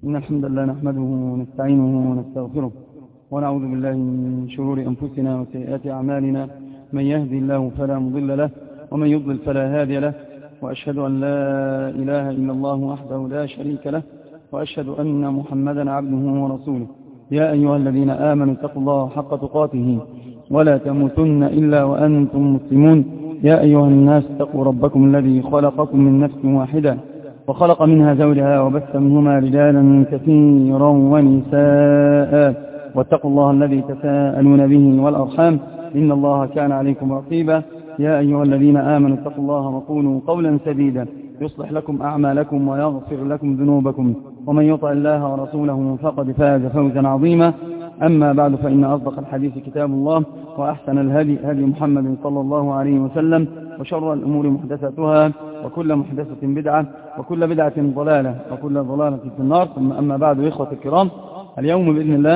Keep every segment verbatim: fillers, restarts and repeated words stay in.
إن الحمد لله نحمده ونستعينه ونستغفره ونعوذ بالله من شرور أنفسنا وسيئات أعمالنا. من يهدي الله فلا مضل له ومن يضلل فلا هادي له، وأشهد أن لا إله إلا الله وحده لا شريك له، وأشهد أن محمدا عبده ورسوله. يا أيها الذين آمنوا اتقوا الله حق تقاته ولا تموتن إلا وأنتم مسلمون. يا أيها الناس اتقوا ربكم الذي خلقكم من نفس واحدة وخلق منها زوجها وبث منهما رجالا كثيرا ونساء، واتقوا الله الذي تساءلون به والأرحام إن الله كان عليكم رقيبا. يا أيها الذين آمنوا اتقوا الله وقولوا قولا سديدا يصلح لكم أعمالكم ويغفر لكم ذنوبكم، ومن يطع الله ورسوله فقد فاز فوزا عظيما. أما بعد، فإن أصدق الحديث كتاب الله، وأحسن الهدي هدي محمد صلى الله عليه وسلم، وشر الأمور محدثاتها، وكل محدثة بدعة، وكل بدعة ضلالة، وكل ضلالة في النار. ثم أما بعد، إخوة الكرام، اليوم بإذن الله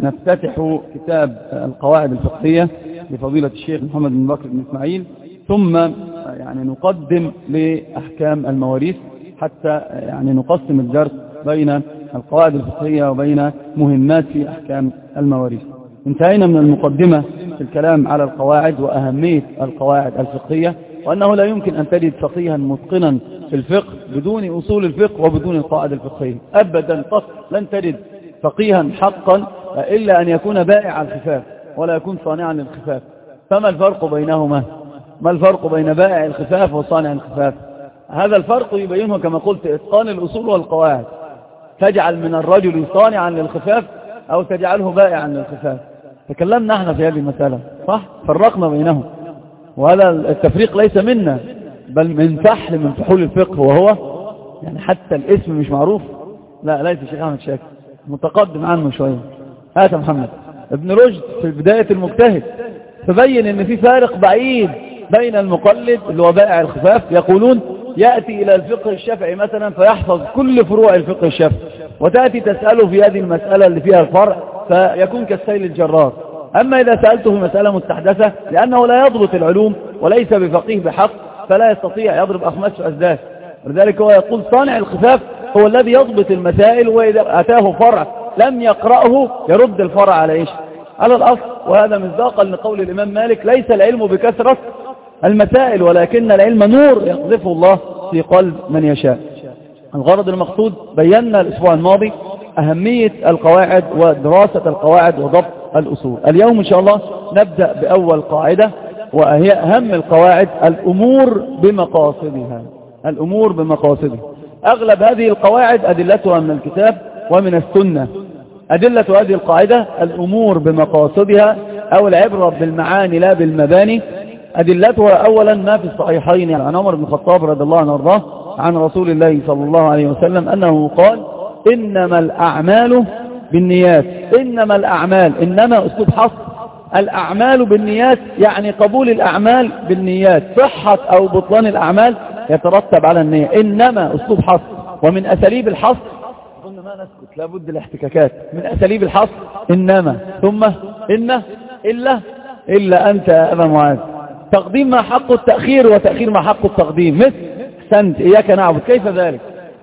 نفتتح كتاب القواعد الفقهية لفضيلة الشيخ محمد بن بكر بن إسماعيل، ثم يعني نقدم لأحكام المواريث حتى يعني نقسم الدرس بين القواعد الفقهية وبين مهمات في أحكام المواريث. انتهينا من المقدمة في الكلام على القواعد وأهمية القواعد الفقهية، وأنه لا يمكن أن تجد فقيها متقنا في الفقه بدون أصول الفقه وبدون القواعد الفقهية أبدا. قط لن تجد فقيها حقا إلا أن يكون بائع الخفاف ولا يكون صانعا للخفاف. فما الفرق بينهما؟ ما الفرق بين بائع الخفاف وصانع الخفاف؟ هذا الفرق يبينه كما قلت إتقان الأصول والقواعد. تجعل من الرجل صانعا للخفاف أو تجعله بائعا للخفاف. تكلمنا احنا في هذه المسألة، صح؟ فرقنا بينهم، وهذا التفريق ليس منا بل من فحل من فحول الفقه، وهو يعني حتى الاسم مش معروف. لا ليس الشيخ أحمد شاكر، متقدم عنه شوية. هات محمد ابن رشد في بداية المجتهد تبين ان في فارق بعيد بين المقلد اللي هو بائع الخفاف، يقولون يأتي إلى الفقه الشافعي مثلا فيحفظ كل فروع الفقه الشافعي، وتأتي تسأله في هذه المسألة اللي فيها الفرع فيكون كالسيل الجرار. أما إذا سألته في مسألة مستحدثة لأنه لا يضبط العلوم وليس بفقيه بحق فلا يستطيع يضرب أخماس وأسداس، ولذلك هو يقول صانع الخفاف هو الذي يضبط المسائل، وإذا أتاه فرع لم يقرأه يرد الفرع على إيش؟ على الأصل. وهذا مصداقا لقول الإمام مالك ليس العلم بكثرة المسائل ولكن العلم نور يقذفه الله في قلب من يشاء. الغرض المقصود بينا الأسبوع الماضي أهمية القواعد ودراسة القواعد وضبط الأصول. اليوم إن شاء الله نبدأ بأول قاعدة، وهي أهم القواعد: الأمور بمقاصدها. الأمور بمقاصدها. أغلب هذه القواعد أدلتها من الكتاب ومن السنة. أدلة هذه القاعدة الأمور بمقاصدها أو العبرة بالمعاني لا بالمباني. أدلتها أولا ما في الصحيحين عن عمر بن الخطاب رضي الله عنه وارضاه عن رسول الله صلى الله عليه وسلم أنه قال: إنما الأعمال بالنيات. إنما الأعمال، إنما أسلوب حصر. الأعمال بالنيات يعني قبول الأعمال بالنيات، صحة أو بطلان الأعمال يترتب على النية. إنما أسلوب حصر. ومن أساليب الحصر قلنا ما نسكت لابد الاحتكاكات. من أساليب الحصر إنما ثم إن إلا إلا أنت يا أبا معاذ. تقديم ما حق التأخير وتأخير ما حق التقديم. مثل سنت إياك نعبد، كيف ذلك؟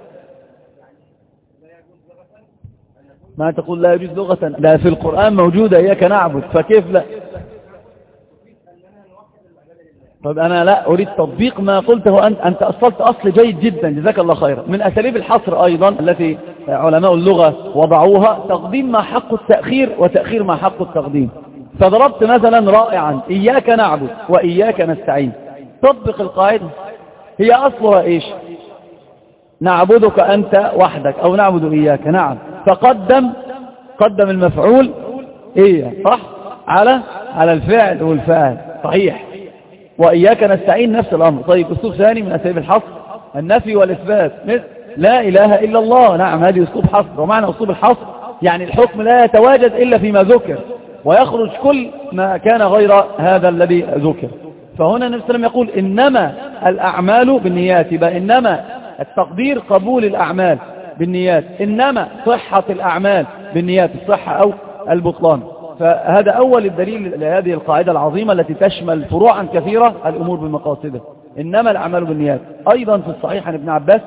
ما تقول لا يجوز لغة؟ لا، في القرآن موجودة إياك نعبد، فكيف لا؟ طب أنا لا أريد تطبيق ما قلته أنت. أنت أصلت أصل جيد جدا، جزاك الله خيرا. من أساليب الحصر أيضا التي علماء اللغة وضعوها تقديم ما حق التأخير وتأخير ما حق التقديم. فضربت مثلا رائعا: إياك نعبد وإياك نستعين. طبق القاعدة، هي أصلها إيش؟ نعبدك أنت وحدك أو نعبد إياك. نعم، فقدم قدم المفعول إيه، صح، على على الفعل والفاعل، صحيح. وإياك نستعين نفس الأمر. طيب أسلوب ثاني من أساليب الحصر النفي والإثبات. مثل لا إله إلا الله. نعم، هذه أسلوب حصر. ومعنى أسلوب الحصر يعني الحكم لا يتواجد إلا فيما ذكر ويخرج كل ما كان غير هذا الذي ذكر. فهنا النبي صلى الله عليه وسلم يقول إنما الأعمال بالنيات. يبقى إنما التقدير قبول الأعمال بالنيات، إنما صحة الأعمال بالنيات، الصحة أو البطلان. فهذا أول الدليل لهذه القاعدة العظيمة التي تشمل فروعا كثيرة: الأمور بمقاصدها. إنما الأعمال بالنيات. أيضا في الصحيح عن ابن عباس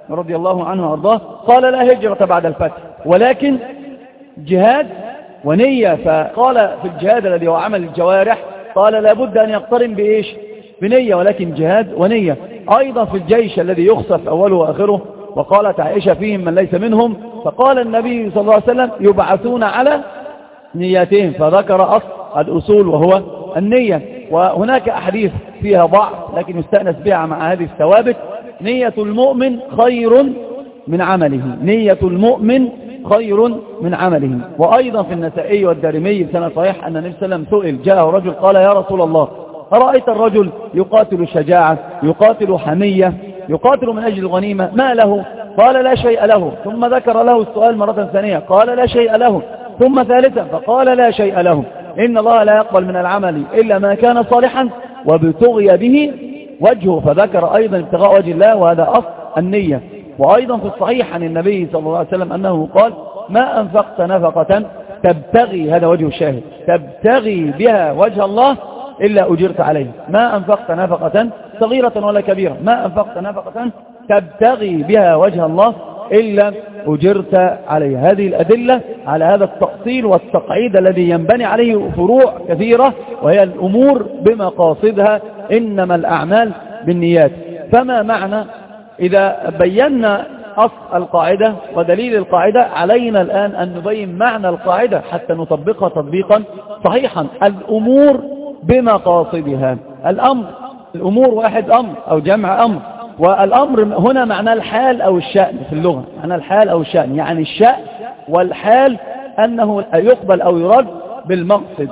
رضي الله عنه وارضاه قال لا هجرة بعد الفتح ولكن جهاد ونية. فقال في الجهاد الذي هو عمل الجوارح قال لابد أن يقترن بإيش؟ بنية، ولكن جهاد ونية. أيضا في الجيش الذي يخسف أوله وآخره، وقالت عائشة فيهم من ليس منهم، فقال النبي صلى الله عليه وسلم يبعثون على نياتهم، فذكر أصل الأصول وهو النية. وهناك أحاديث فيها ضعف لكن يستأنس بها مع هذه الثوابت. نية المؤمن خير من عمله، نية المؤمن خير من عمله. وأيضا في النسائي والدارمي بسند صحيح أن النبي صلى الله عليه وسلم سئل، جاءه رجل قال يا رسول الله أرأيت الرجل يقاتل شجاعة، يقاتل حمية، يقاتل من أجل الغنيمة، ما له؟ قال لا شيء له. ثم ذكر له السؤال مرة ثانية قال لا شيء له. ثم ثالثا فقال لا شيء له. إن الله لا يقبل من العمل إلا ما كان صالحا وابتغي به وجهه، فذكر أيضا ابتغاء وجه الله، وهذا أصل النية. وأيضا في الصحيح عن النبي صلى الله عليه وسلم أنه قال ما أنفقت نفقة تبتغي، هذا وجه الشاهد، تبتغي بها وجه الله إلا أجرت عليه. ما أنفقت نفقة صغيرة ولا كبيرة، ما أنفقت نفقة تبتغي بها وجه الله إلا أجرت عليه. هذه الأدلة على هذا التأصيل والتقعيد الذي ينبني عليه فروع كثيرة، وهي الأمور بمقاصدها، إنما الأعمال بالنيات. فما معنى إذا بينا أصل القاعدة ودليل القاعدة، علينا الآن أن نبين معنى القاعدة حتى نطبقها تطبيقا صحيحا. الأمور بمقاصدها، الأمر، الأمور واحد أمر أو جمع أمر، والأمر هنا معنى الحال أو الشأن في اللغة، معنى الحال أو الشأن، يعني الشأن والحال أنه يقبل أو يرد بالمقصد.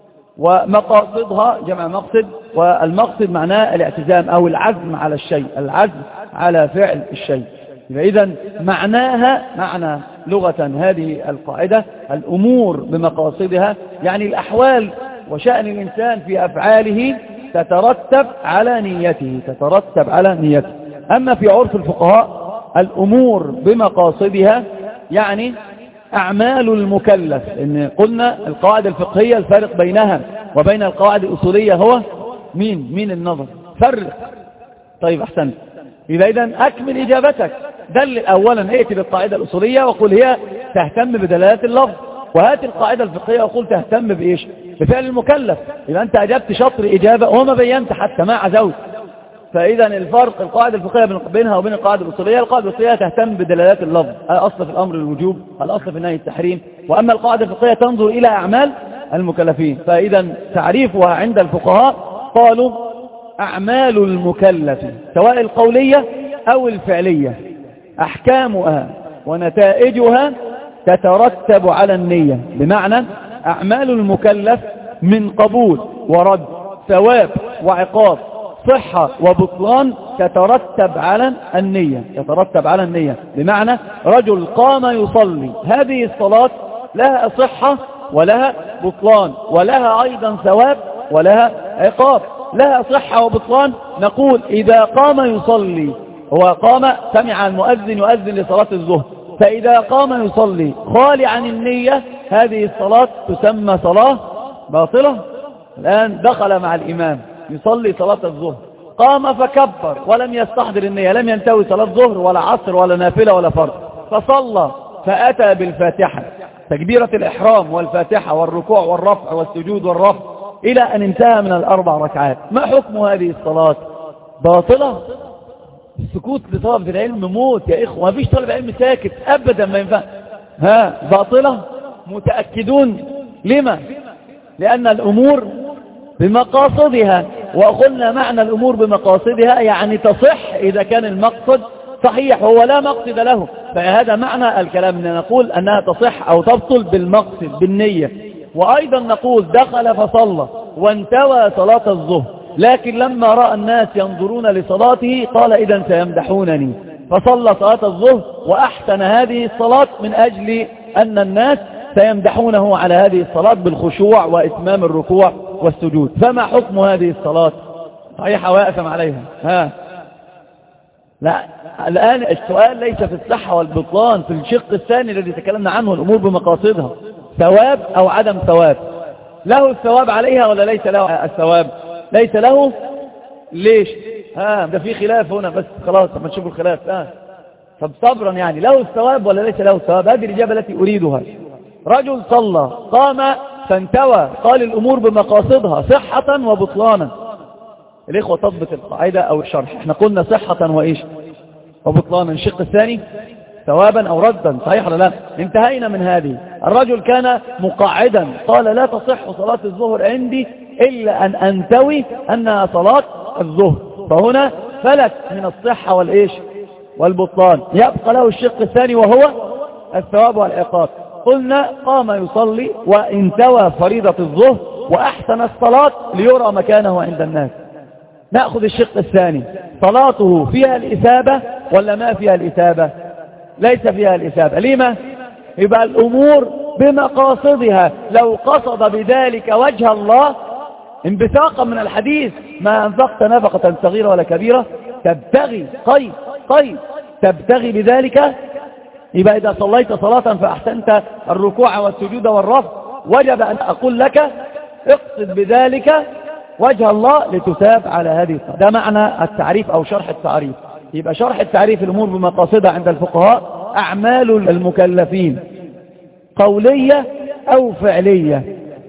ومقاصدها جمع مقصد، والمقصد معناه الاعتزام أو العزم على الشيء، العزم على فعل الشيء. إذن معناها معنى لغة هذه القاعدة الأمور بمقاصدها، يعني الأحوال وشأن الإنسان في أفعاله تترتب على نيته، تترتب على نيته. أما في عرف الفقهاء الأمور بمقاصدها يعني أعمال المكلف، إن قلنا القاعدة الفقهية الفارق بينها وبين القواعد الأصولية هو مين؟ مين النظر؟ فرق. طيب أحسن. إذا إذن أكمل إجابتك، دل أولا ائتي بالقاعدة الأصولية وقل هي تهتم بدلالات اللفظ، وهات القاعدة الفقهية وقل تهتم بإيش؟ بفعل المكلف. إذا أنت أجبت شطر إجابة وما بينت حتى ما عزوت. فإذا الفرق القاعدة الفقهية بينها وبين القاعدة الأصولية، القاعدة الأصولية تهتم بدلالات اللفظ، الأصل في الأمر الوجوب، الأصل في النهي التحريم، وأما القاعدة الفقهية تنظر إلى أعمال المكلفين. فإذا تعريفها عند الفقهاء قالوا أعمال المكلف سواء القولية أو الفعلية أحكامها ونتائجها تترتب على النية، بمعنى أعمال المكلف من قبول ورد، ثواب وعقاب، صحة وبطلان تترتب على النية، تترتب على النية. بمعنى رجل قام يصلي، هذه الصلاة لها صحة ولها بطلان ولها أيضا ثواب ولها عقاب. لها صحة وبطلان، نقول إذا قام يصلي، هو قام سمع المؤذن يؤذن لصلاة الظهر، فإذا قام يصلي خالي عن النية هذه الصلاة تسمى صلاة باطلة. الآن دخل مع الإمام يصلي صلاة الظهر، قام فكبر ولم يستحضر النية، لم ينتوي صلاة ظهر ولا عصر ولا نافلة ولا فرض، فصلى فأتى بالفاتحة، تكبيرة الإحرام والفاتحة والركوع والرفع والسجود والرفع إلى أن انتهى من الأربع ركعات. ما حكم هذه الصلاة؟ باطلة. السكوت لطلبة العلم موت يا إخوة، ما فيش طالب علم ساكت أبدا، ما ينفع. ها باطلة متأكدون؟ لما؟ لأن الأمور بمقاصدها، وقلنا معنى الأمور بمقاصدها يعني تصح إذا كان المقصد صحيح، هو لا مقصد له. فهذا معنى الكلام، أن نقول أنها تصح أو تبطل بالمقصد بالنية. وأيضا نقول دخل فصلى وانتوى صلاة الظهر، لكن لما رأى الناس ينظرون لصلاته قال إذا سيمدحونني، فصلى صلاة الظهر وأحسن هذه الصلاة من أجل أن الناس سيمدحونه على هذه الصلاة بالخشوع وإتمام الركوع والسجود. فما حكم هذه الصلاة؟ صحيحة ويأثم عليها؟ ها لا، الآن السؤال ليس في الصحة والبطلان، في الشق الثاني الذي تكلمنا عنه، الأمور بمقاصدها، ثواب أو عدم ثواب. له الثواب عليها ولا ليس له الثواب؟ ليس له. ليش؟ ها ده في خلاف هنا، بس خلاص ما نشوف الخلاف. ها طب صبرا يعني له الثواب ولا ليس له الثواب؟ هذه الإجابة التي أريدها. رجل صلى قام فانتوى، قال الأمور بمقاصدها صحة وبطلانا. الإخوة تضبط القاعدة أو الشرح، احنا قلنا صحة وإيش وبطلانا. الشق الثاني ثوابا أو ردا، صحيح ولا لا؟ انتهينا من هذه. الرجل كان مقعدا قال لا تصح صلاة الظهر عندي إلا أن أنتوي أنها صلاة الظهر، فهنا فلت من الصحة والإيش والبطلان. يبقى له الشق الثاني وهو الثواب والعقاب. قلنا قام يصلي وانتوى فريضة الظهر وأحسن الصلاة ليرى مكانه عند الناس. نأخذ الشق الثاني، صلاته فيها الإثابة ولا ما فيها الإثابة؟ ليس فيها الإثابة. لما؟ يبقى الأمور بمقاصدها. لو قصد بذلك وجه الله انبثاقا من الحديث ما أنفقت نفقة صغيرة ولا كبيرة تبتغي قيد قيد تبتغي بذلك. يبقى إذا صليت صلاة فأحسنت الركوع والسجود والرفع وجب أن أقول لك اقصد بذلك وجه الله لتثاب على هذه الصلاة. ده معنى التعريف أو شرح التعريف. يبقى شرح التعريف الأمور بمقاصدها عند الفقهاء أعمال المكلفين قولية أو فعلية،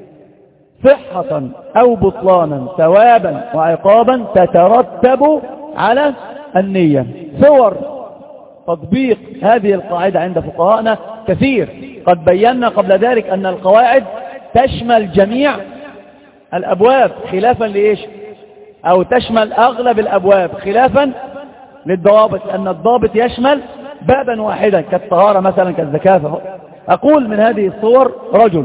صحة أو بطلانا، ثوابا وعقابا تترتب على النية. صور تطبيق هذه القاعدة عند فقهاءنا كثير. قد بينا قبل ذلك أن القواعد تشمل جميع الأبواب خلافا لإيش؟ أو تشمل أغلب الأبواب خلافا للضوابط، لأن الضابط يشمل بابا واحدا كالطهارة مثلا كالزكاة. أقول من هذه الصور رجل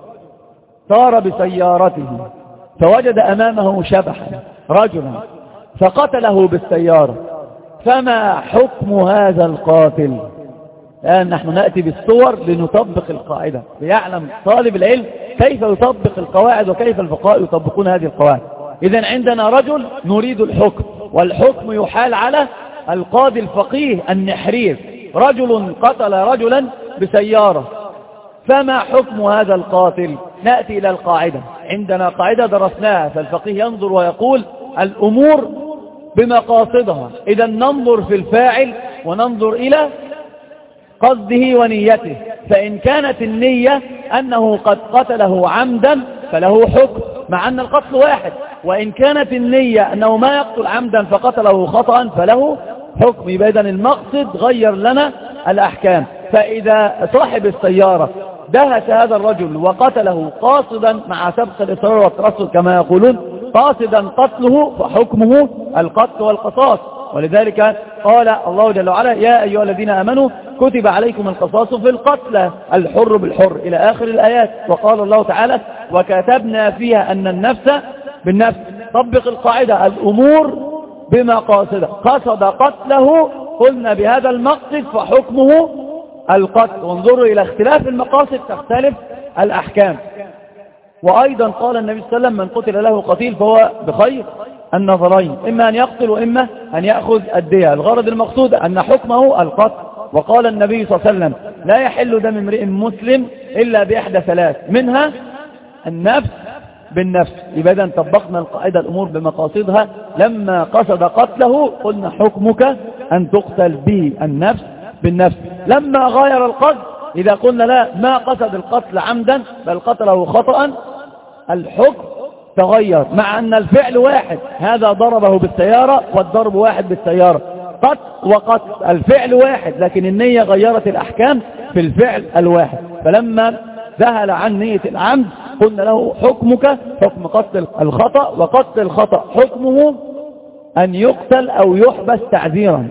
سار بسيارته فوجد أمامه شبحا رجلا فقتله بالسيارة، فما حكم هذا القاتل؟ الآن نحن نأتي بالصور لنطبق القاعدة، ليعلم طالب العلم كيف يطبق القواعد وكيف الفقهاء يطبقون هذه القواعد. إذن عندنا رجل نريد الحكم، والحكم يحال على القاضي الفقيه النحرير. رجل قتل رجلا بسيارة، فما حكم هذا القاتل؟ نأتي إلى القاعدة. عندنا قاعدة درسناها، فالفقيه ينظر ويقول الأمور بمقاصدها. إذا ننظر في الفاعل وننظر إلى قصده ونيته، فإن كانت النية أنه قد قتله عمدا فله حكم مع أن القتل واحد، وإن كانت النية أنه ما يقتل عمدا فقتله خطأ فله حكم. يبقى إذن المقصد غير لنا الأحكام. فإذا صاحب السيارة دهس هذا الرجل وقتله قاصدا مع سبق الإصرار والترصد كما يقولون، قاصدا قتله فحكمه القتل والقصاص. ولذلك قال الله جل وعلا يا أيها الذين آمنوا كتب عليكم القصاص في القتلى الحر بالحر إلى آخر الآيات. وقال الله تعالى وكتبنا فيها أن النفس بالنفس. طبق القاعدة الأمور بمقاصدها. قصد قتله قلنا بهذا المقصد فحكمه القتل. وانظروا إلى اختلاف المقاصد تختلف الأحكام. وأيضا قال النبي صلى الله عليه وسلم من قتل له قتيل فهو بخير النظرين، إما أن يقتل وإما أن يأخذ الدية. الغرض المقصود أن حكمه القتل. وقال النبي صلى الله عليه وسلم لا يحل دم امرئ مسلم إلا بإحدى ثلاث منها النفس بالنفس. إذا طبقنا القاعدة الأمور بمقاصدها. لما قصد قتله قلنا حكمك أن تقتل به النفس بالنفس. لما غير القصد إذا قلنا لا ما قصد القتل عمدا بل قتله خطأ الحكم تغير، مع أن الفعل واحد، هذا ضربه بالسيارة والضرب واحد بالسيارة، قتل وقتل الفعل واحد، لكن النية غيرت الأحكام في الفعل الواحد. فلما ذهل عن نية العمد قلنا له حكمك حكم قتل الخطأ، وقتل الخطأ حكمه أن يقتل أو يحبس تعزيرا.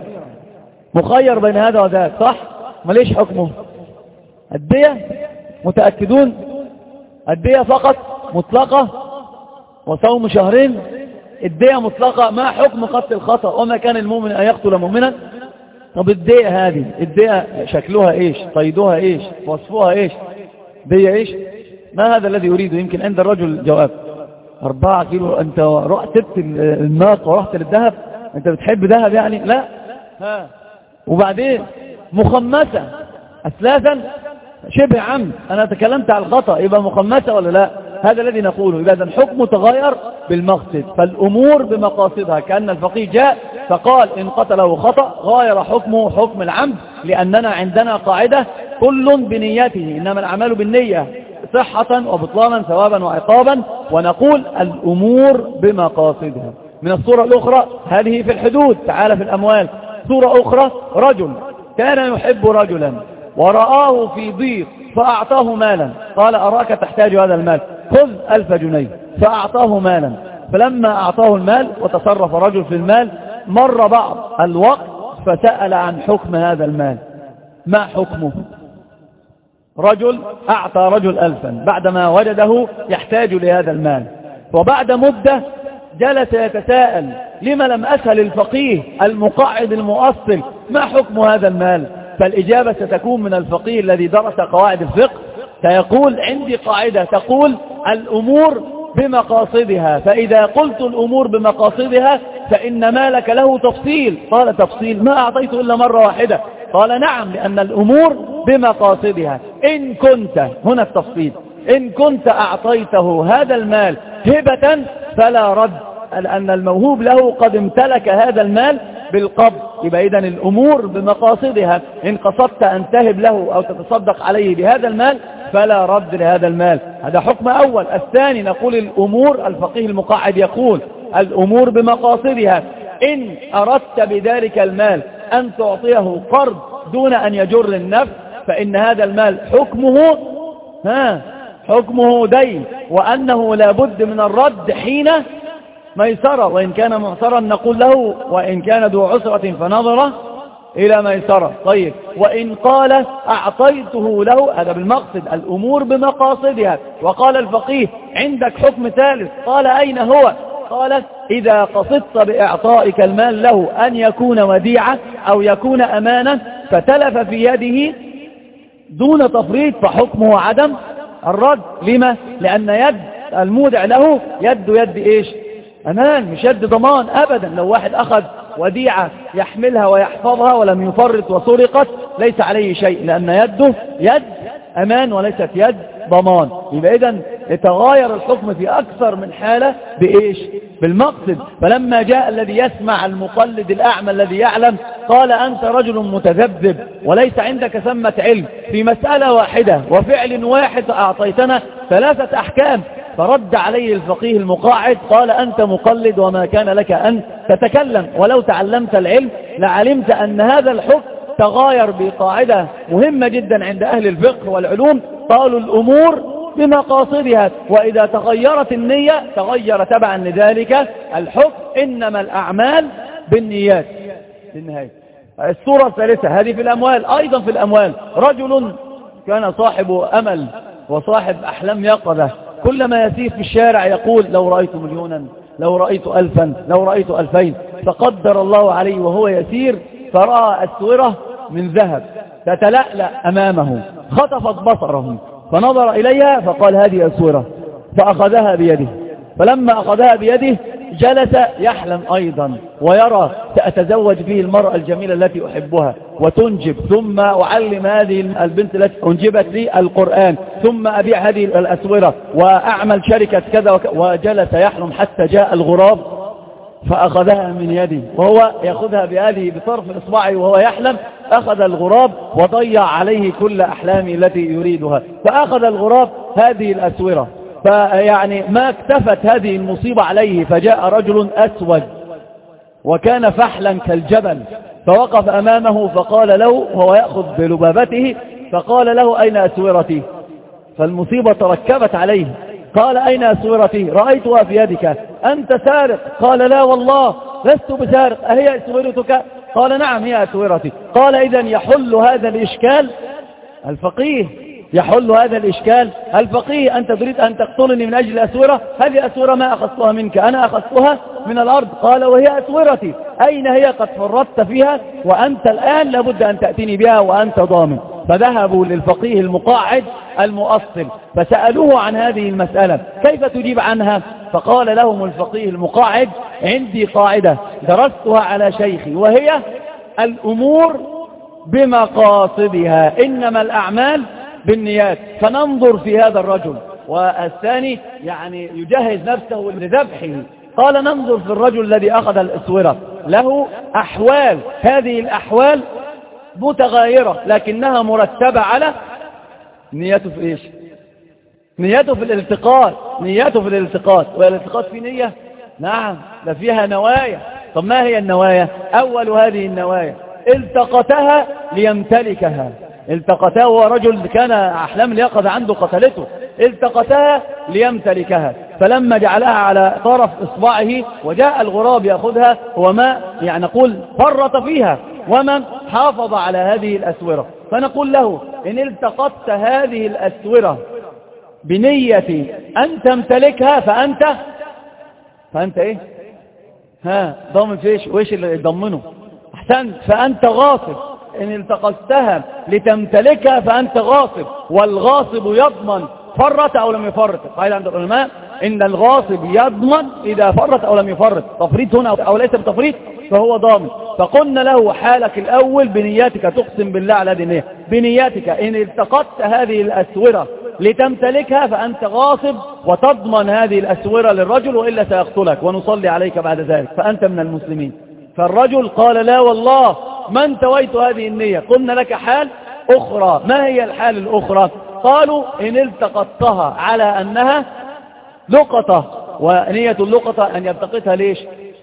مخير بين هذا وذاك، صح؟ ما ليش حكمه؟ الدية متأكدون؟ الدية فقط مطلقة وصوم شهرين. الدية مطلقة. ما حكم قتل الخطأ؟ وما كان المؤمن أن يقتل مؤمنا. طب الدية هذه الدية شكلها إيش؟ قيدها إيش؟ وصفها إيش؟ دية إيش؟ ما هذا الذي يريده؟ يمكن عند الرجل جواب أربعة كيلو. أنت رحت سبت الناق ورحت للذهب؟ أنت بتحب ذهب يعني؟ لا. ها. وبعدين مخمسة أثلاثا شبه عمد. أنا تكلمت على الخطأ، يبقى مخمسة ولا لا؟ هذا الذي نقوله. إذا الحكم تغير بالمقصد. فالأمور بمقاصدها، كأن الفقيه جاء فقال إن قتله خطأ غاير حكمه حكم العمد، لأننا عندنا قاعدة كل بنيته، إنما الأعمال بالنية صحة وبطلانا ثوابا وعقابا، ونقول الأمور بمقاصدها. من الصورة الأخرى هذه في الحدود، تعالى في الأموال. صورة أخرى رجل كان يحب رجلا ورآه في ضيق فأعطاه مالا، قال أراك تحتاج هذا المال، خذ ألف جنيه، فأعطاه مالا. فلما أعطاه المال وتصرف رجل في المال، مر بعض الوقت فسأل عن حكم هذا المال، ما حكمه؟ رجل أعطى رجل ألفا بعدما وجده يحتاج لهذا المال، وبعد مدة جلس يتساءل لما لم أسأل الفقيه المقاعد المؤصل ما حكم هذا المال؟ فالإجابة ستكون من الفقيه الذي درس قواعد الفقه، سيقول عندي قاعدة تقول الأمور بمقاصدها، فإذا قلت الأمور بمقاصدها فإن مالك له تفصيل. قال تفصيل؟ ما أعطيته إلا مرة واحدة. قال نعم، لأن الأمور بمقاصدها. إن كنت، هنا التفصيل، إن كنت أعطيته هذا المال هبة فلا رد، لأن الموهوب له قد امتلك هذا المال بالقبض، يبقى إذن الأمور بمقاصدها. إن قصدت أن تهب له أو تتصدق عليه بهذا المال فلا رد لهذا المال. هذا حكم أول. الثاني نقول الأمور، الفقيه المقاعد يقول الأمور بمقاصدها. إن أردت بذلك المال أن تعطيه قرض دون أن يجر النفس فإن هذا المال حكمه ها حكمه دين، وأنه لا بد من الرد حين ميسرة، وإن كان معسرا نقول له وإن كان ذو عسرة فنظرة إلى ميسرة. طيب، وإن قال أعطيته له، هذا بالمقصد، الأمور بمقاصدها. وقال الفقيه عندك حكم ثالث، قال أين هو؟ قال إذا قصدت بإعطائك المال له أن يكون وديعة أو يكون أمانة فتلف في يده دون تفريط فحكمه عدم الرد. لما؟ لأن يد المودع له يد يد إيش؟ أمان، مش يد ضمان أبدا. لو واحد أخذ وديعة يحملها ويحفظها ولم يفرط وسرقت ليس عليه شيء، لأن يده يد أمان وليست يد ضمان. يبقى إذن يتغاير الحكم في أكثر من حالة بإيش؟ بالمقصد. فلما جاء الذي يسمع المقلد الأعمى الذي يعلم قال أنت رجل متذبذب وليس عندك ثمة علم في مسألة واحدة وفعل واحد أعطيتنا ثلاثة أحكام، فرد عليه الفقيه المقاعد قال أنت مقلد وما كان لك أن تتكلم، ولو تعلمت العلم لعلمت أن هذا الحكم تغاير بقاعدة مهمة جدا عند أهل الفقه والعلوم، قالوا الأمور بمقاصدها، وإذا تغيرت النية تغير تبعا لذلك الحكم، إنما الأعمال بالنيات. النهاية. الصورة الثالثة هذه في الأموال. أيضا في الأموال رجل كان صاحب أمل وصاحب أحلام يقظة، كلما يسير في الشارع يقول لو رأيت مليونا، لو رأيت ألفا، لو رأيت ألفين، فقدر الله عليه وهو يسير فرأى أسورة من ذهب تتلألأ أمامه، خطفت بصره فنظر إليها فقال هذه أسورة، فأخذها بيده. فلما أخذها بيده جلس يحلم أيضا ويرى سأتزوج به المرأة الجميلة التي أحبها وتنجب، ثم أعلم هذه البنت التي أنجبت لي القرآن، ثم أبيع هذه الأسورة وأعمل شركة كذا وك... وجلس يحلم حتى جاء الغراب فأخذها من يده وهو يأخذها بهذه بطرف إصبعه وهو يحلم، أخذ الغراب وضيع عليه كل أحلامه التي يريدها، فأخذ الغراب هذه الأسورة. فيعني ما اكتفت هذه المصيبة عليه، فجاء رجل أسود وكان فحلا كالجبل فوقف أمامه فقال له وهو يأخذ بلبابته، فقال له أين أسورتي؟ فالمصيبة تركبت عليه، قال أين أسورتي؟ رأيتها في يدك، أنت سارق؟ قال لا والله لست بسارق، أهي أسورتك؟ قال نعم هي أسورتي. قال إذن يحل هذا الإشكال الفقيه، يحل هذا الإشكال الفقيه، أنت تريد أن تقتلني من أجل أسورة؟ هذه أسورة ما أخذتها منك، أنا أخذتها من الأرض. قال وهي أسورتي، أين هي؟ قد فرطت فيها وأنت الآن لابد أن تأتيني بها وأنت ضامن. فذهبوا للفقيه المقاعد المؤصل فسألوه عن هذه المسألة كيف تجيب عنها؟ فقال لهم الفقيه المقاعد عندي قاعدة درستها على شيخي وهي الأمور بمقاصدها، إنما الأعمال بالنيات. فننظر في هذا الرجل، والثاني يعني يجهز نفسه لذبحه، قال ننظر في الرجل الذي أخذ الأسورة، له أحوال، هذه الأحوال متغايرة لكنها مرتبة على نيته في إيش؟ نيته في الالتقاط، نيته في الالتقاط. والالتقاط في نية؟ نعم، ده فيها نوايا. طب ما هي النوايا؟ أول هذه النوايا التقطها ليمتلكها. التقطها، هو رجل كان أحلام اليقظة عنده قتلته، التقطها ليمتلكها، فلما جعلها على طرف إصبعه وجاء الغراب يأخذها، هو ما يعني نقول فرط فيها، ومن حافظ على هذه الأسورة. فنقول له إن التقطت هذه الأسورة بنية أن تمتلكها فأنت فأنت إيه؟ ها ضامن فيش وإيش اللي يضمنه؟ أحسنت، فأنت غاصب. إن التقطتها لتمتلكها فأنت غاصب، والغاصب يضمن فرط أو لم يفرط. قائل عند العلماء إن الغاصب يضمن إذا فرط أو لم يفرط، تفريط هنا أو ليس بتفريط فهو ضامن. فقلنا له حالك الأول بنياتك، تقسم بالله على هذه النية، بنياتك إن التقطت هذه الأسورة لتمتلكها فأنت غاصب وتضمن هذه الأسورة للرجل، وإلا سيقتلك ونصلي عليك بعد ذلك، فأنت من المسلمين. فالرجل قال لا والله ما انتويت هذه النية. قلنا لك حال أخرى. ما هي الحال الأخرى؟ قالوا إن التقطتها على أنها لقطة، ونية اللقطة أن يلتقطها ليش؟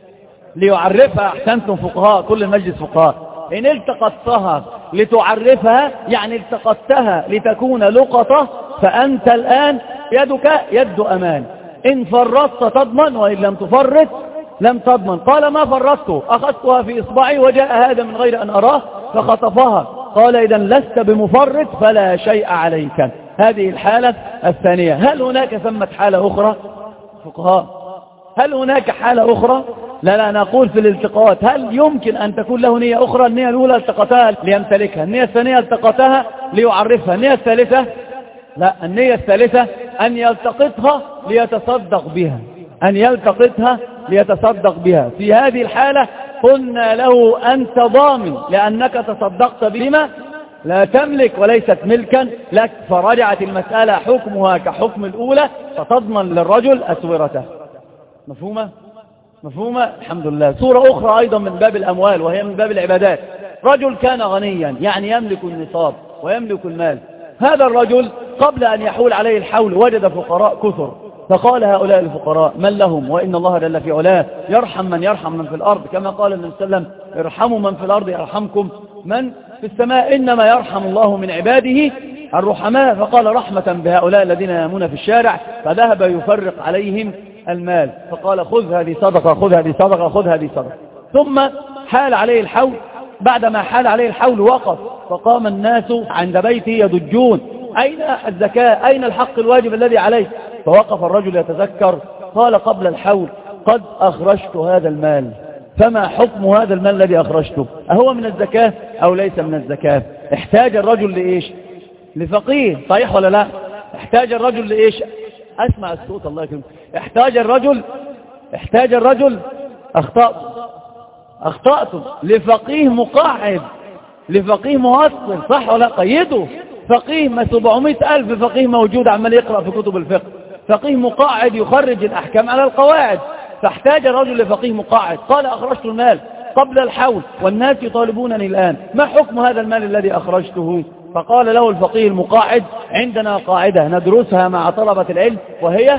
ليعرفها. أحسنتم فقهاء، كل المجلس فقهاء. إن التقطتها لتعرفها يعني التقطتها لتكون لقطة، فأنت الآن يدك يد أمان، إن فرطت تضمن وإن لم تفرط لم تضمن. قال ما فرطت، أخذتها في إصبعي وجاء هذا من غير أن أراه فخطفها. قال إذا لست بمفرط فلا شيء عليك. هذه الحالة الثانية. هل هناك ثمة حالة أخرى؟ فقهاء، هل هناك حالة أخرى؟ لا لا، نقول في الالتقاط هل يمكن أن تكون له نية أخرى؟ النية الأولى التقطها ليمتلكها، النية الثانية التقطها ليعرفها، النية الثالثة لا، النية الثالثة أن يلتقطها ليتصدق بها، أن يلتقطها ليتصدق بها. في هذه الحالة قلنا له أنت ضامن لأنك تصدقت بما لا تملك وليست ملكا لك، فرجعت المسألة حكمها كحكم الأولى، فتضمن للرجل أسورته. مفهومة؟ مفهومة؟ الحمد لله. صورة أخرى أيضا من باب الأموال وهي من باب العبادات. رجل كان غنيا يعني يملك النصاب ويملك المال. هذا الرجل قبل أن يحول عليه الحول وجد فقراء كثر، فقال هؤلاء الفقراء من لهم وإن الله جل في علاه يرحم من يرحم من في الأرض، كما قال النبي صلى الله عليه وسلم ارحموا من في الأرض يرحمكم من في السماء، إنما يرحم الله من عباده الرحماء. فقال رحمة بهؤلاء الذين ينامون في الشارع، فذهب يفرق عليهم المال، فقال خذ هذه صدقة خذ هذه صدقة خذ هذه صدقة. ثم حال عليه الحول، بعدما حال عليه الحول وقف، فقام الناس عند بيته يضجون أين الزكاة، أين الحق الواجب الذي عليه؟ فوقف الرجل يتذكر، قال قبل الحول قد أخرجت هذا المال، فما حكم هذا المال الذي أخرجته؟ أهو من الزكاة أو ليس من الزكاة؟ احتاج الرجل لإيش؟ لفقيه، صحيح ولا لا؟ احتاج الرجل لإيش؟ أسمع الصوت الله يكرمك. احتاج الرجل احتاج الرجل أخطأت أخطأت لفقيه مقاعد، لفقيه مؤصل، صح ولا؟ قيده فقيه ما سبعمائة ألف فقيه موجود عمال يقرأ في كتب الفقه، فقيه مقاعد يخرج الأحكام على القواعد، فاحتاج الرجل لفقيه مقاعد. قال أخرجت المال قبل الحول والناس يطالبونني الآن، ما حكم هذا المال الذي أخرجته؟ فقال له الفقيه المقاعد عندنا قاعدة ندرسها مع طلبة العلم، وهي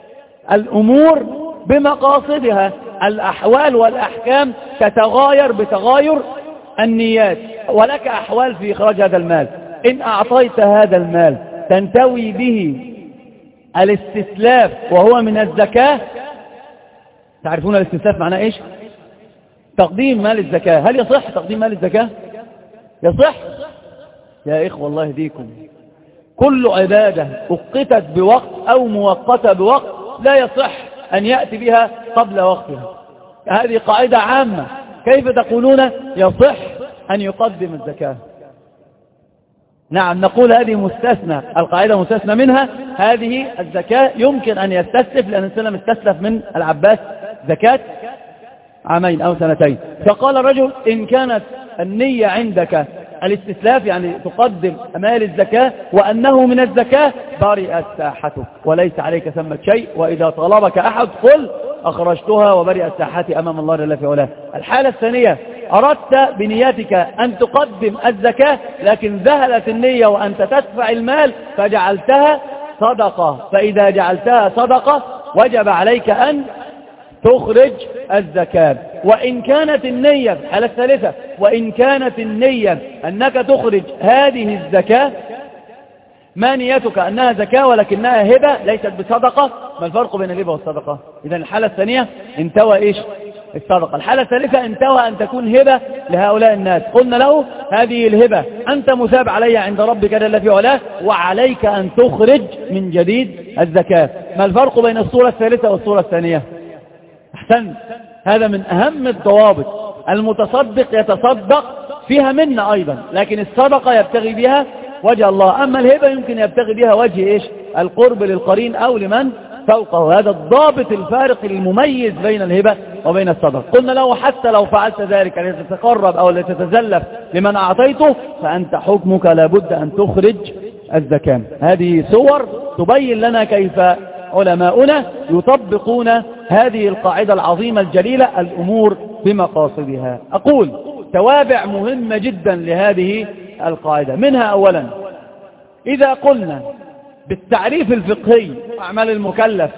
الأمور بمقاصدها، الأحوال والأحكام تتغاير بتغاير النيات، ولك أحوال في إخراج هذا المال. إن أعطيت هذا المال تنتوي به الاستسلاف وهو من الزكاة. تعرفون الاستسلاف معناه إيش؟ تقديم مال الزكاة. هل يصح تقديم مال الزكاة؟ يصح يا إخوة الله يهديكم. كل عبادة أقتت بوقت أو مؤقتة بوقت لا يصح أن يأتي بها قبل وقتها. هذه قاعدة عامة. كيف تقولون يصح أن يقدم الزكاة؟ نعم نقول هذه مستثنى، القاعدة مستثنى منها. هذه الزكاة يمكن أن يستسلف، لأن السلام استسلف من العباس زكاة عامين أو سنتين. فقال الرجل إن كانت النية عندك الاستسلاف يعني تقدم مال الزكاة وأنه من الزكاة برئت ساحتك وليس عليك ثمة شيء، وإذا طلبك أحد قل أخرجتها وبرئت ساحتي أمام الله جل في علاه. الحالة الثانية أردت بنيتك أن تقدم الزكاة لكن ذهلت النية وأنت تدفع المال فجعلتها صدقة، فإذا جعلتها صدقة وجب عليك أن تخرج الزكاة. وإن كانت النية في الحالة الثالثة وإن كانت النية أنك تخرج هذه الزكاة ما نيتك أنها زكاة ولكنها هبة ليست بصدقة، ما الفرق بين الهبة والصدقة؟ إذن الحالة الثانية انتوى إيش؟ الصدقة. الحالة الثالثة انتوى أن تكون هبة لهؤلاء الناس. قلنا له هذه الهبة أنت مثاب عليها عند ربك جل في علاه وعليك أن تخرج من جديد الزكاة. ما الفرق بين الصورة الثالثة والصورة الثانية؟ أحسن، هذا من أهم الضوابط. المتصدق يتصدق فيها منا أيضا، لكن الصدقة يبتغي بها وجه الله، أما الهبة يمكن يبتغي بها وجه إيش؟ القرب للقرين أو لمن فوقه. هذا الضابط الفارق المميز بين الهبة وبين الصدقة. قلنا له حتى لو فعلت ذلك لتتقرب أو لتتزلف لمن أعطيته فأنت حكمك لابد أن تخرج الزكاة. هذه صور تبين لنا كيف علماؤنا يطبقون هذه القاعدة العظيمة الجليلة، الأمور بمقاصدها. أقول توابع مهمة جدا لهذه القاعدة. منها أولا إذا قلنا بالتعريف الفقهي أعمال المكلف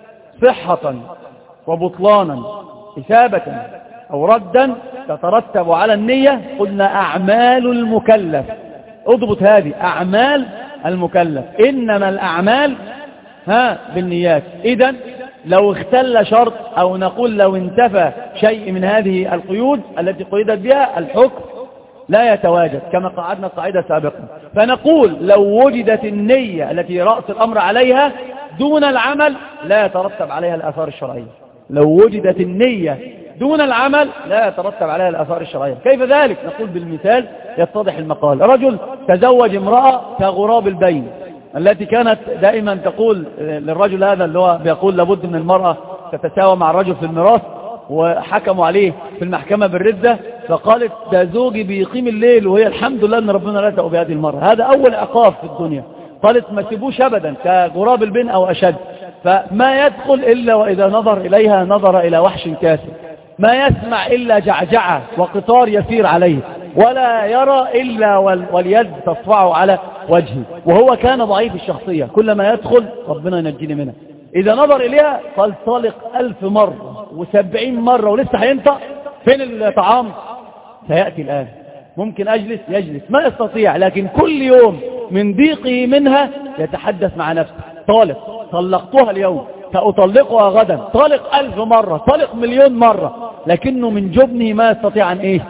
صحة وبطلانا إثابة أو ردا تترتب على النية، قلنا أعمال المكلف. اضبط هذه أعمال المكلف، إنما الأعمال ها بالنيات. إذن لو اختل شرط أو نقول لو انتفى شيء من هذه القيود التي قيدت بها الحكم لا يتواجد كما قعدنا قاعدة سابقا. فنقول لو وجدت النية التي رأس الأمر عليها دون العمل لا يترتب عليها الآثار الشرعية. لو وجدت النية دون العمل لا يترتب عليها الآثار الشرعية. كيف ذلك؟ نقول بالمثال يتضح المقال. رجل تزوج امرأة كغراب البين التي كانت دائما تقول للرجل هذا اللي هو بيقول لابد من المرأة تتساوى مع الرجل في الميراث، وحكموا عليه في المحكمة بالردة، فقالت ده زوجي بيقيم الليل وهي الحمد لله ان ربنا رزقه بهذه المرأة. هذا اول عقاب في الدنيا. قالت ما تسيبوش ابدا كغراب البين او اشد، فما يدخل الا واذا نظر اليها نظر الى وحش كاسر، ما يسمع الا جعجعة وقطار يسير عليه، ولا يرى الا واليد تصفعه على وجهه، وهو كان ضعيف الشخصية، كلما يدخل ربنا ينجيني منها. إذا نظر إليها قال طلق ألف مرة وسبعين مرة ولسه هينطق. فين الطعام؟ سيأتي الآن. ممكن أجلس يجلس ما يستطيع، لكن كل يوم من ضيقه منها يتحدث مع نفسه. طالق، طلقتها اليوم سأطلقها غدا. طلق ألف مرة، طلق مليون مرة، لكنه من جبنه ما يستطيع أن إيه؟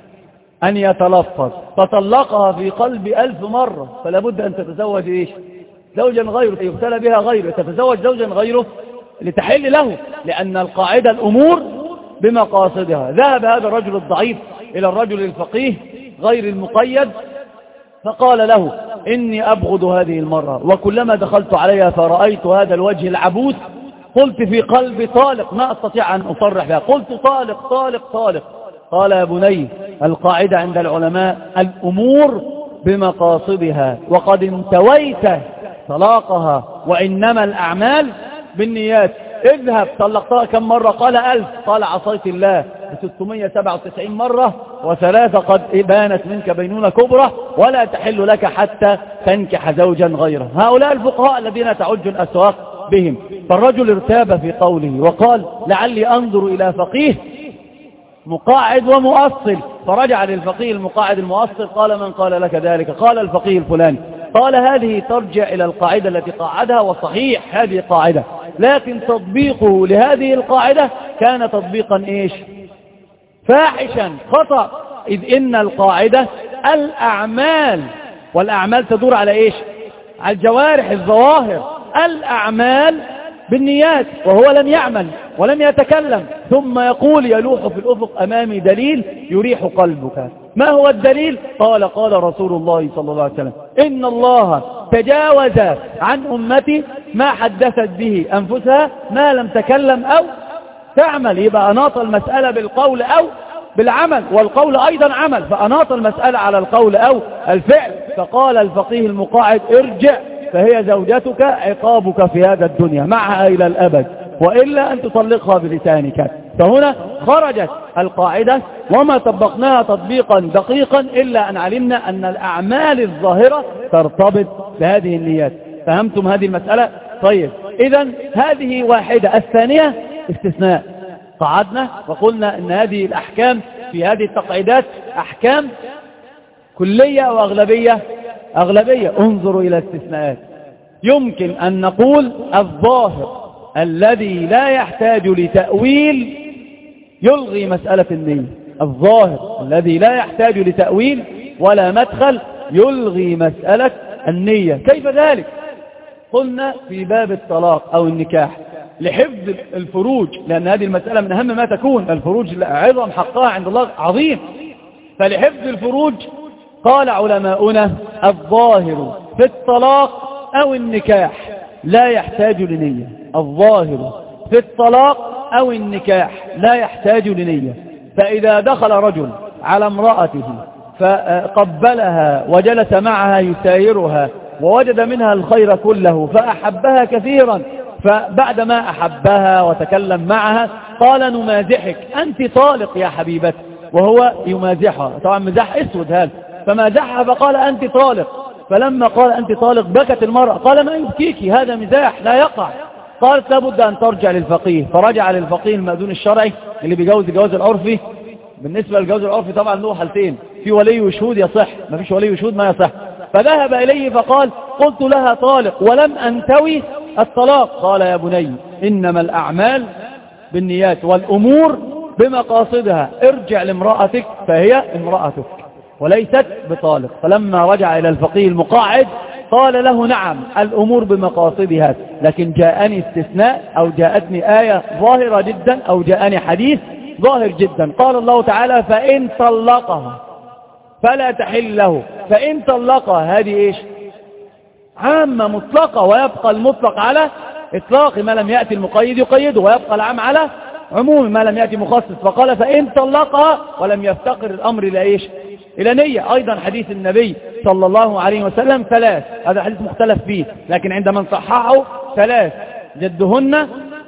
أن يتلفظ. فطلقها في قلب ألف مرة، فلا بد أن تتزوج إيش؟ زوجا غيره، يبتلى بها غيره، تتزوج زوجا غيره لتحل له، لأن القاعدة الأمور بمقاصدها. ذهب هذا الرجل الضعيف إلى الرجل الفقيه غير المقيد فقال له إني أبغض هذه المرة، وكلما دخلت عليها فرأيت هذا الوجه العبوس قلت في قلبي طالق، ما أستطيع أن أصرح بها، قلت طالق طالق طالق. قال يا بني القاعدة عند العلماء الأمور بمقاصدها، وقد انتويت طلاقها وإنما الأعمال بالنيات. اذهب طلقتها كم مرة؟ قال ألف. قال عصيت الله بستمائة وسبعة وتسعين مرة وثلاثة قد بانت منك بينونة كبرى ولا تحل لك حتى تنكح زوجا غيره. هؤلاء الفقهاء الذين تعج الأسواق بهم. فالرجل ارتاب في قوله وقال لعلي أنظر إلى فقيه مقاعد ومؤصل، فرجع للفقيه المقاعد المؤصل قال من قال لك ذلك؟ قال الفقيه الفلاني. قال هذه ترجع إلى القاعدة التي قاعدها، وصحيح هذه قاعدة، لكن تطبيقه لهذه القاعدة كان تطبيقا إيش؟ فاحشا خطأ، إذ إن القاعدة الأعمال، والأعمال تدور على إيش؟ على الجوارح الظواهر. الأعمال بالنيات، وهو لم يعمل ولم يتكلم، ثم يقول يلوح في الأفق أمامي دليل يريح قلبك. ما هو الدليل؟ قال قال رسول الله صلى الله عليه وسلم إن الله تجاوز عن أمتي ما حدثت به أنفسها ما لم تكلم أو تعمل. يبقى أناط المسألة بالقول أو بالعمل، والقول أيضا عمل، فأناط المسألة على القول أو الفعل. فقال الفقيه المقاعد ارجع فهي زوجتك عقابك في هذا الدنيا معها إلى الأبد. وإلا أن تطلقها بلسانك. فهنا خرجت القاعدة وما طبقناها تطبيقا دقيقا إلا أن علمنا أن الأعمال الظاهرة ترتبط بهذه النيات. فهمتم هذه المسألة؟ طيب، إذن هذه واحدة. الثانية استثناء. قعدنا وقلنا أن هذه الأحكام في هذه التقعيدات أحكام كلية وأغلبية. أغلبية. انظروا إلى الاستثناءات. يمكن أن نقول الظاهر الذي لا يحتاج لتأويل يلغي مسألة النية. الظاهر الذي لا يحتاج لتأويل ولا مدخل يلغي مسألة النية. كيف ذلك؟ قلنا في باب الطلاق أو النكاح لحفظ الفروج، لأن هذه المسألة من أهم ما تكون. الفروج عظم حقها عند الله عظيم. فلحفظ الفروج قال علماؤنا الظاهر في الطلاق أو النكاح لا يحتاج لنية. الظاهر في الطلاق أو النكاح لا يحتاج لنية. فإذا دخل رجل على امرأته فقبلها وجلس معها يسايرها ووجد منها الخير كله فأحبها كثيرا، فبعدما أحبها وتكلم معها قال نمازحك أنت طالق يا حبيبتي، وهو يمازحها. طبعا مزاح اسود هذا. فمازحها فقال أنت طالق. فلما قال أنت طالق بكت المرأة. قال ما يبكيك، هذا مزاح لا يقع. قالت لابد أن ترجع للفقيه. فرجع للفقيه المأذون الشرعي اللي بيجوز الجواز العرفي. بالنسبة للجواز العرفي طبعا له حالتين، في ولي وشهود يصح، ما فيش ولي وشهود ما يصح. فذهب إليه فقال قلت لها طالق ولم أنتوي الطلاق. قال يا بني إنما الأعمال بالنيات والأمور بمقاصدها، ارجع لامرأتك فهي امرأتك وليست بطالق. فلما رجع إلى الفقيه المقاعد قال له نعم الأمور بمقاصدها، لكن جاءني استثناء أو جاءتني آية ظاهرة جدا أو جاءني حديث ظاهر جدا. قال الله تعالى فإن طلقها فلا تحل له. فإن طلقها هذه إيش؟ عامة مطلقة، ويبقى المطلق على إطلاق ما لم يأتي المقيد يقيده، ويبقى العام على عموم ما لم يأتي مخصص. فقال فإن طلقها ولم يفتقر الأمر إلى إيش؟ إلى نية. أيضا حديث النبي صلى الله عليه وسلم ثلاث، هذا حديث مختلف فيه، لكن عند من صححه ثلاث جدهن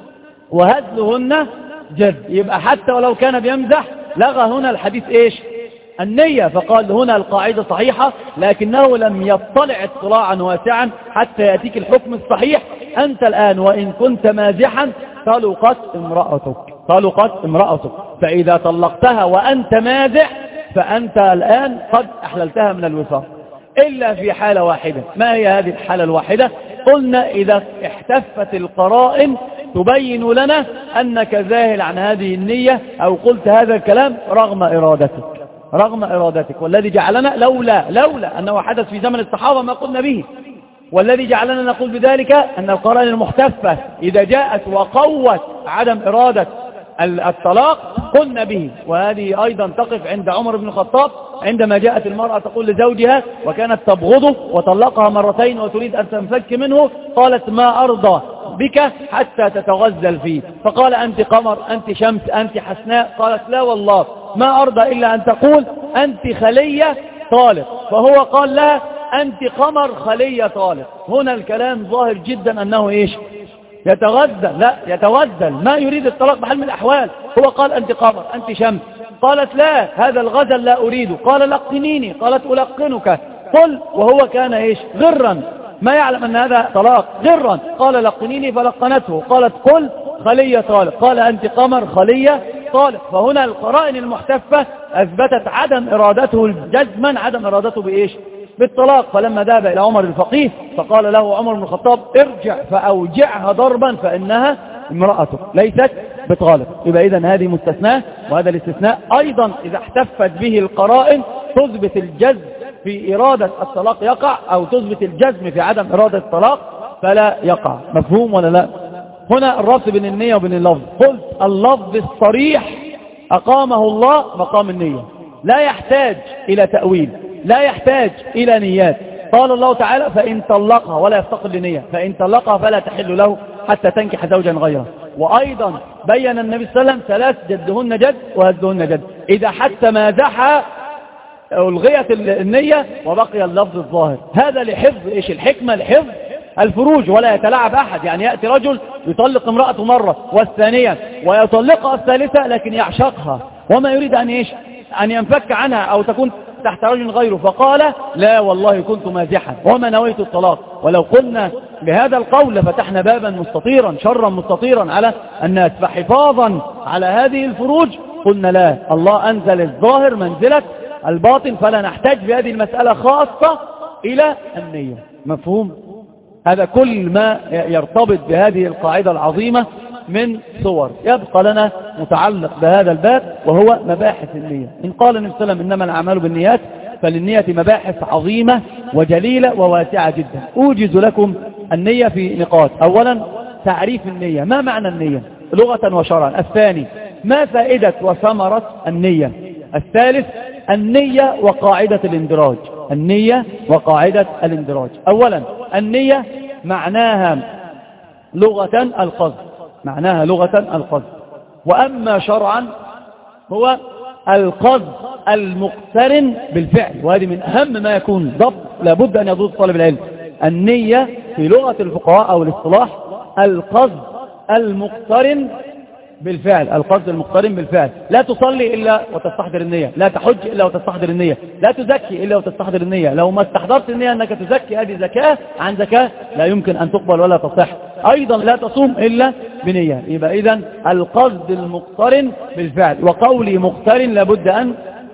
وهزلهن جد. يبقى حتى ولو كان بيمزح لغى هنا الحديث إيش؟ النية. فقال هنا القاعدة صحيحة لكنه لم يطلع اطلاعا واسعا حتى يأتيك الحكم الصحيح. أنت الآن وإن كنت مازحا طلقت امرأتك، طلقت امرأتك. فإذا طلقتها وأنت مازح فأنت الآن قد أحللتها من الوفاق، إلا في حالة واحدة. ما هي هذه الحالة الواحدة؟ قلنا إذا احتفت القرائن تبين لنا أنك ذاهل عن هذه النية أو قلت هذا الكلام رغم إرادتك، رغم إرادتك. والذي جعلنا لولا لولا أنه حدث في زمن الصحابة ما قلنا به. والذي جعلنا نقول بذلك أن القرائن المحتفة إذا جاءت وقوت عدم إرادة الطلاق قلنا به. وهذه أيضا تقف عند عمر بن الخطاب عندما جاءت المرأة تقول لزوجها وكانت تبغضه وطلقها مرتين وتريد أن تنفك منه، قالت ما أرضى بك حتى تتغزل فيه. فقال أنت قمر، أنت شمس، أنت حسناء. قالت لا والله ما أرضى إلا أن تقول أنت خلية طالق. فهو قال لها أنت قمر خلية طالق. هنا الكلام ظاهر جدا أنه إيش؟ يتغزل. لا يتغزل، ما يريد الطلاق بحال من الأحوال. هو قال أنت قمر، أنت شمس. قالت لا هذا الغزل لا أريده. قال لقنيني. قالت ألقنك. قل. وهو كان إيش؟ غرا، ما يعلم أن هذا طلاق، غرا. قال لقنيني فلقنته. قالت قل خلية طالق. قال أنت قمر خلية طالق. فهنا القرائن المحتفة أثبتت عدم إرادته جزما، عدم إرادته بإيش؟ بالطلاق. فلما ذهب إلى عمر الفقيه فقال له عمر بن الخطاب ارجع فأوجعها ضربا فإنها امرأته ليست بطالق. يبقى إذن هذه مستثناء، وهذا الاستثناء أيضا إذا احتفت به القرائن تثبت الجزم في إرادة الطلاق يقع، أو تثبت الجزم في عدم إرادة الطلاق فلا يقع. مفهوم ولا لا؟ هنا الربط بين النية وبين اللفظ. قلت اللفظ الصريح أقامه الله مقام النية، لا يحتاج إلى تأويل، لا يحتاج إلى نيات. قال الله تعالى فإن طلقها ولا يفتقر لنية، فإن طلقها فلا تحل له حتى تنكح زوجا غيره. وأيضا بين النبي صلى الله عليه وسلم ثلاث جدهن جد وهزهن جد. إذا حتى مازحها ألغيت النية وبقي اللفظ الظاهر. هذا لحفظ إيش؟ الحكمة لحفظ الفروج ولا يتلاعب أحد. يعني يأتي رجل يطلق امرأته مرة والثانية ويطلقها الثالثة لكن يعشقها وما يريد أن إيش أن ينفك عنها أو تكون تحت رجل غيره، فقال لا والله كنت مازحا وما نويت الطلاق. ولو قلنا بهذا القول لفتحنا بابا مستطيرا شرا مستطيرا على الناس. فحفاظا على هذه الفروج قلنا لا، الله أنزل الظاهر منزلة الباطن، فلا نحتاج بهذه المسألة خاصة إلى النية. مفهوم؟ هذا كل ما يرتبط بهذه القاعدة العظيمة من صور. يبقى لنا متعلق بهذا الباب وهو مباحث النية. إن قال النبي صلى الله عليه وسلم إنما الأعمال بالنيات، فللنية مباحث عظيمة وجليلة وواسعة جدا. أوجز لكم النية في نقاط. أولا تعريف النية، ما معنى النية لغة وشرعا؟ الثاني ما فائدة وثمرة النية؟ الثالث النية وقاعدة الاندراج. النية وقاعدة الاندراج. أولا النية معناها لغة القصد، معناها لغة القصد. وأما شرعا هو القصد المقترن بالفعل، وهذه من أهم ما يكون ضبط لابد أن يضبط طالب العلم. النية في لغة الفقهاء أو الاصطلاح القصد المقترن بالفعل، القصد المقترن بالفعل. لا تصلي إلا وتستحضر النية، لا تحج إلا وتستحضر النية، لا تزكي إلا وتستحضر النية. لو ما استحضرت النية أنك تزكي هذه زكاة عن زكاة لا يمكن أن تقبل ولا تصح. أيضا لا تصوم إلا بنية. يبقى إذن القصد المقترن بالفعل. وقولي مقترن لابد أن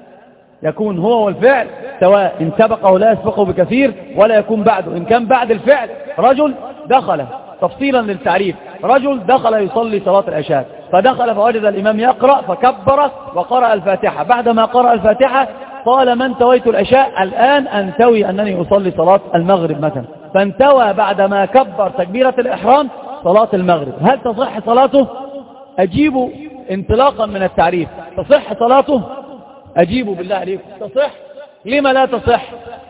يكون هو والفعل سواء، إن سبقه لا يسبقه بكثير ولا يكون بعده. إن كان بعد الفعل رجل دخل، تفصيلا للتعريف، رجل دخل يصلي صلاة العشاء فدخل فوجد الإمام يقرأ فكبر وقرأ الفاتحة، بعدما قرأ الفاتحة قال من تويت العشاء الآن أنتوي أنني أصلي صلاة المغرب مثلا، فانتوى بعدما كبر تكبيرة الإحرام صلاة المغرب. هل تصح صلاته؟ أجيب انطلاقا من التعريف، تصح صلاته؟ أجيب بالله عليكم تصح. لما لا تصح؟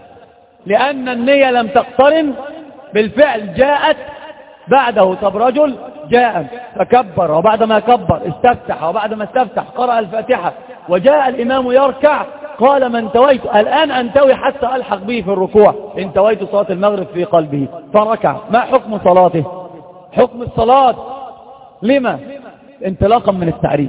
لأن النية لم تقترن بالفعل، جاءت بعده. طب رجل جاء فكبر وبعدما كبر استفتح وبعدما استفتح قرأ الفاتحة وجاء الإمام يركع قال ما انتويت الآن أنتوي حتى ألحق به في الركوع، انتويت صلاة المغرب في قلبه فركع. ما حكم صلاته؟ حكم الصلاة لما؟ انطلاقا من التعريف.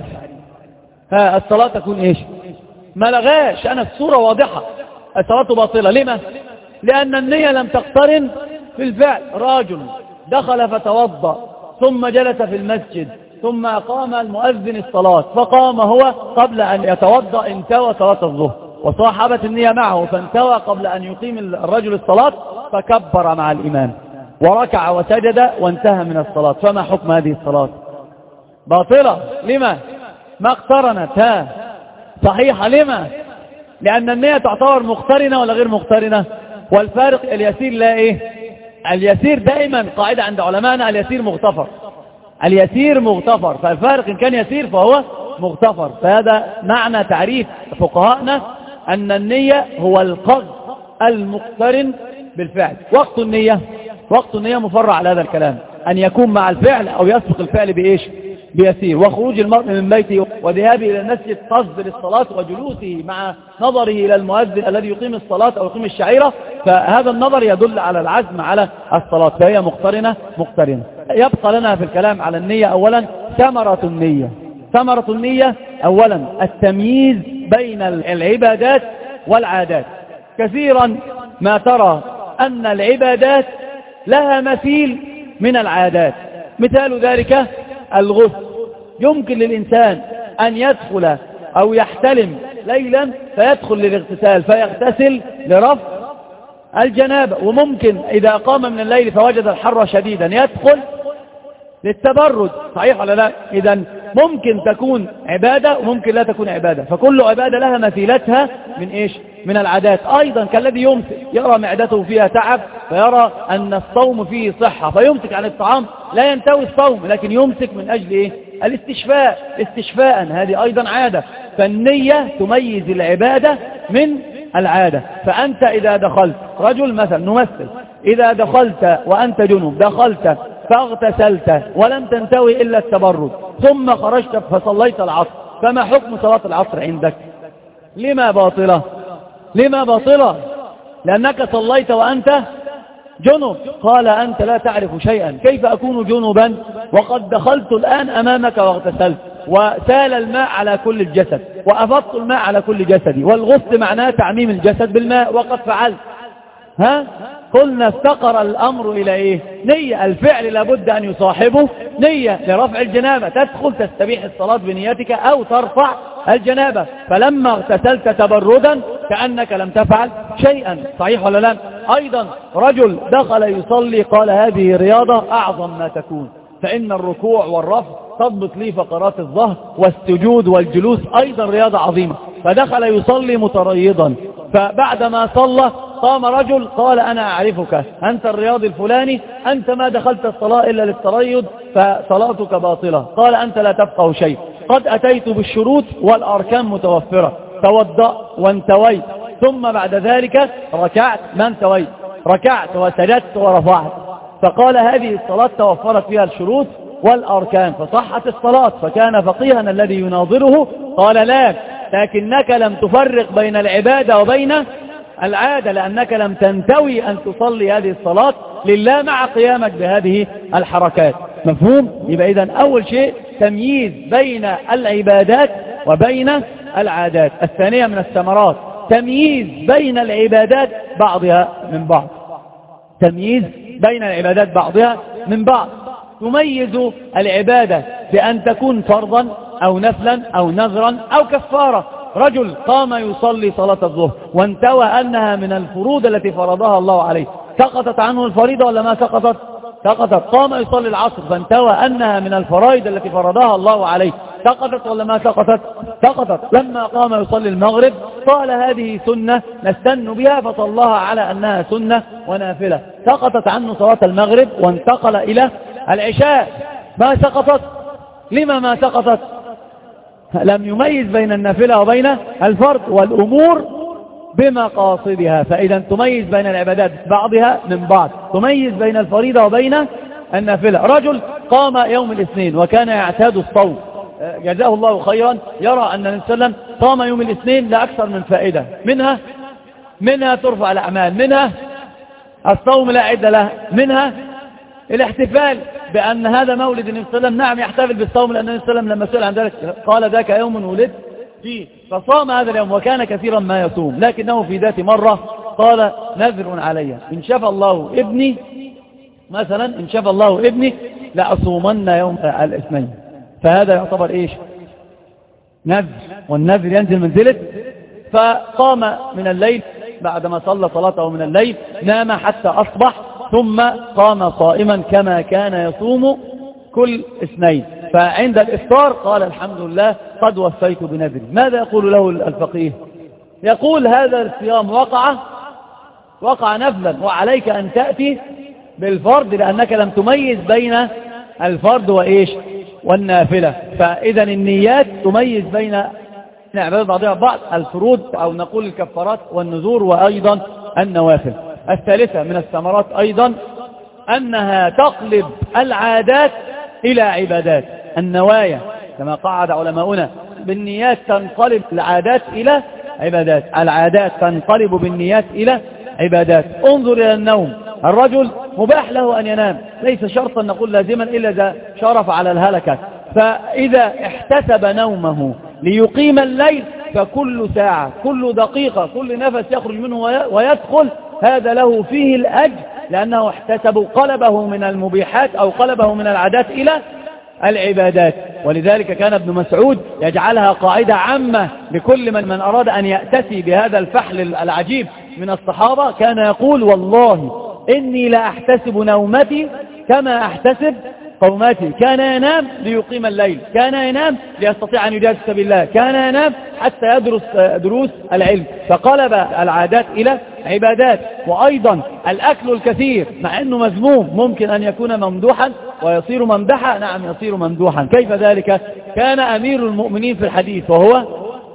ها الصلاة تكون ايش؟ ما لغاش، أنا الصورة واضحة، الصلاة باطلة. لما؟ لأن النية لم تقترن في الفعل. راجل دخل فتوضأ ثم جلس في المسجد ثم قام المؤذن الصلاة فقام هو قبل أن يتوضأ انتوى صلاة الظهر، وصاحبت النية معه فانتوى قبل أن يقيم الرجل الصلاة فكبر مع الإمام وركع وسجد وانتهى من الصلاة. فما حكم هذه الصلاة؟ باطلة. لما؟ ما اقترنت. ها صحيحة. لما؟ لأن النية تعتبر مقترنة ولا غير مقترنة؟ والفارق اليسير لا ايه؟ اليسير دائما قاعدة عند علماءنا اليسير مغتفر، اليسير مغتفر، فالفارق إن كان يسير فهو مغتفر. فهذا معنى تعريف فقهاءنا أن النية هو القصد المقترن بالفعل. وقت النية، وقت النية مفرع على هذا الكلام، أن يكون مع الفعل أو يسبق الفعل بإيش؟ بيسير. وخروج المرء من بيته وذهابه إلى المسجد قصد للصلاة وجلوسه مع نظره إلى المؤذن الذي يقيم الصلاة أو يقيم الشعيرة، فهذا النظر يدل على العزم على الصلاة، فهي مقترنة مقترنة. يبقى لنا في الكلام على النية أولا ثمرة النية. ثمرة النية أولا التمييز بين العبادات والعادات. كثيرا ما ترى أن العبادات لها مثيل من العادات. مثال ذلك الغسل. يمكن للإنسان أن يدخل أو يحتلم ليلا فيدخل للاغتسال فيغتسل لرفع الجنابة، وممكن إذا قام من الليل فوجد الحر شديدا يدخل للتبرد. صحيح ولا لا؟ إذن ممكن تكون عبادة وممكن لا تكون عبادة، فكل عبادة لها مثيلتها من إيش؟ من العادات. أيضا كالذي يمسك يرى معدته فيها تعب فيرى أن الصوم فيه صحة فيمسك عن الطعام، لا ينتوي الصوم لكن يمسك من أجل إيه؟ الاستشفاء، استشفاء، هذه أيضا عادة. فالنية تميز العبادة من العادة. فأنت إذا دخلت رجل مثلا نمثل، إذا دخلت وأنت جنوب دخلت فاغتسلت ولم تنتوي إلا التبرد ثم خرجت فصليت العصر، فما حكم صلاة العصر عندك؟ لما باطلة؟ لما باطلة؟ لأنك صليت وأنت جنب. قال أنت لا تعرف شيئا، كيف أكون جنبا وقد دخلت الآن أمامك واغتسلت وسال الماء على كل الجسد وأفضت الماء على كل جسدي، والغسل معناه تعميم الجسد بالماء وقد فعلت. ها قلنا استقر الأمر إلى إيه؟ نية. الفعل لابد أن يصاحبه نية لرفع الجنابة، تدخل تستبيح الصلاة بنيتك أو ترفع الجنابة. فلما اغتسلت تبردا كأنك لم تفعل شيئا. صحيح ولا لا؟ أيضا رجل دخل يصلي قال هذه رياضة أعظم ما تكون، فإن الركوع والرفع تضبط لي فقرات الظهر، والسجود والجلوس أيضا رياضة عظيمة. فدخل يصلي متريضا، فبعدما صلى قام رجل قال أنا أعرفك، أنت الرياضي الفلاني، أنت ما دخلت الصلاة إلا للتريض فصلاتك باطلة. قال أنت لا تفقه شيء، قد أتيت بالشروط والأركان متوفرة، توضأ وانتويت، ثم بعد ذلك ركعت ما انتويت، ركعت وسجدت ورفعت. فقال هذه الصلاة توفرت فيها الشروط والأركان فصحت الصلاة. فكان فقيها الذي يناظره قال لا، لكنك لم تفرق بين العبادة وبين العادة، لأنك لم تنتوي أن تصلي هذه الصلاة لله مع قيامك بهذه الحركات. مفهوم؟ يبقى إذن أول شيء تمييز بين العبادات وبين العادات. الثانية من الثمرات تمييز بين العبادات بعضها من بعض، تمييز بين العبادات بعضها من بعض. تميز العبادة بأن تكون فرضا أو نفلا أو نذرا أو كفارة. رجل قام يصلي صلاة الظهر وانتوى أنها من الفروض التي فرضها الله عليه، سقطت عنه الفريضة ولا ما سقطت؟ سقطت. قام يصلي العصر فانتوى أنها من الفرائض التي فرضها الله عليه، سقطت ولا ما سقطت؟ سقطت. لما قام يصلي المغرب قال هذه سنة نستن بها فصلىها على أنها سنة ونافلة، سقطت عنه صلاة المغرب وانتقل إلى العشاء. ما سقطت؟ لما ما سقطت؟ لم يميز بين النافلة وبين الفرض، والأمور بمقاصدها. فإذا تميز بين العبادات بعضها من بعض، تميز بين الفريضة وبين النافلة. رجل قام يوم الاثنين وكان يعتاد الصوم، جزاه الله خيرا، يرى أن النبي صلى الله عليه وسلم صام يوم الاثنين لأكثر من فائدة، منها منها ترفع الأعمال، منها الصوم لا عدة له، منها الاحتفال بأن هذا مولد النبي صلى الله عليه وسلم. نعم يحتفل بالصوم لأن النبي صلى الله عليه وسلم لما سئل عن ذلك قال ذاك يوم ولد فيه، فصام هذا اليوم وكان كثيرا ما يصوم. لكنه في ذات مرة قال نذر علي إن شفى الله ابني، مثلا إن شفى الله ابني لأصومن يوم الاثنين. فهذا يعتبر إيش؟ نذر، والنذر ينزل منزلة. فقام من الليل بعدما صلى صلاته من الليل، نام حتى أصبح، ثم قام صائما كما كان يصوم كل اثنين. فعند الإفطار قال الحمد لله قد وفيت بنذري. ماذا يقول له الفقيه؟ يقول هذا الصيام وقع وقع نفلا، وعليك أن تأتي بالفرض لأنك لم تميز بين الفرض وإيش والنافلة. فإذا النيات تميز بين عبادات بعضها بعض، الفروض أو نقول الكفارات والنذور وأيضا النوافل. الثالثة من الثمرات أيضا أنها تقلب العادات إلى عبادات. النوايا كما قعد علماؤنا بالنيات تنقلب العادات إلى عبادات، العادات تنقلب بالنيات إلى عبادات. انظر إلى النوم، الرجل مباح له أن ينام، ليس شرطا نقول لازما إلا إذا شرف على الهلكة. فإذا احتسب نومه ليقيم الليل فكل ساعة كل دقيقة كل نفس يخرج منه ويدخل هذا له فيه الأجر، لأنه احتسب قلبه من المبيحات أو قلبه من العادات إلى العبادات. ولذلك كان ابن مسعود يجعلها قاعدة عامة لكل من, من أراد أن يأتسي بهذا الفحل العجيب من الصحابة. كان يقول والله إني لا أحتسب نومتي كما أحتسب قوماتي. كان ينام ليقيم الليل، كان ينام ليستطيع أن يجاهد في سبيل الله، كان ينام حتى يدرس دروس العلم. فقلب العادات إلى عبادات. وأيضا الأكل الكثير مع أنه مذموم ممكن أن يكون ممدوحا ويصير ممدحا. نعم يصير ممدوحا. كيف ذلك؟ كان أمير المؤمنين في الحديث وهو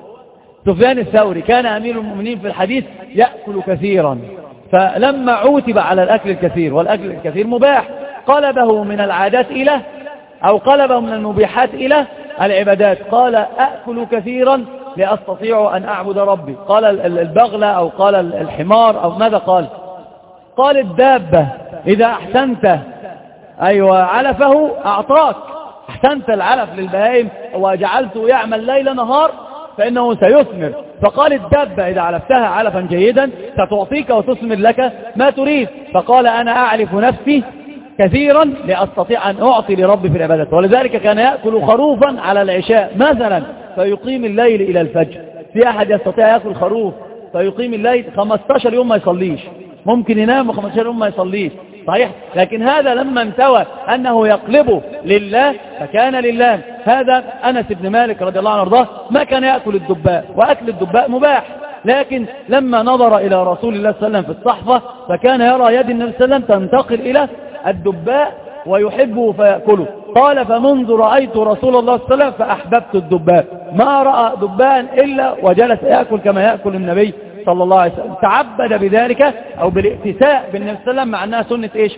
سفيان الثوري، كان أمير المؤمنين في الحديث يأكل كثيرا، فلما عوتب على الأكل الكثير والأكل الكثير مباح قلبه من العادات إلى أو قلبه من المبيحات إلى العبادات. قال أأكل كثيرا لأستطيع أن أعبد ربي. قال البغلة أو قال الحمار أو ماذا قال؟ قال الدابة إذا أحسنت أيوة علفه أعطاك، أحسنت العلف للبهائم وجعلته يعمل ليل نهار فإنه سيثمر. فقال الدابة إذا علفتها علفا جيدا ستعطيك وتثمر لك ما تريد. فقال أنا أعلف نفسي كثيرا لأستطيع أن أعطي لربي في العبادات. ولذلك كان يأكل خروفا على العشاء مثلا فيقيم الليل إلى الفجر. في أحد يستطيع يأكل خروف فيقيم الليل خمستاشر يوم ما يصليش، ممكن ينام خمستاشر يوم ما يصليش صحيح، لكن هذا لما انتوى أنه يقلبه لله فكان لله. هذا أنس بن مالك رضي الله عنه وارضاه ما كان يأكل الدباء، وأكل الدباء مباح، لكن لما نظر إلى رسول الله صلى الله عليه وسلم في الصحفة فكان يرى يد النبي صلى الله عليه وسلم تنتقل إلى الدباء ويحبه فيأكله. قال فمنذ رأيت رسول الله صلى الله عليه وسلم فأحببت الدباء، ما رأى دباء إلا وجلس يأكل كما يأكل النبي صلى الله عليه وسلم. تعبد بذلك أو بالائتساء بالنبي صلى الله عليه وسلم، مع أنها سنة إيش؟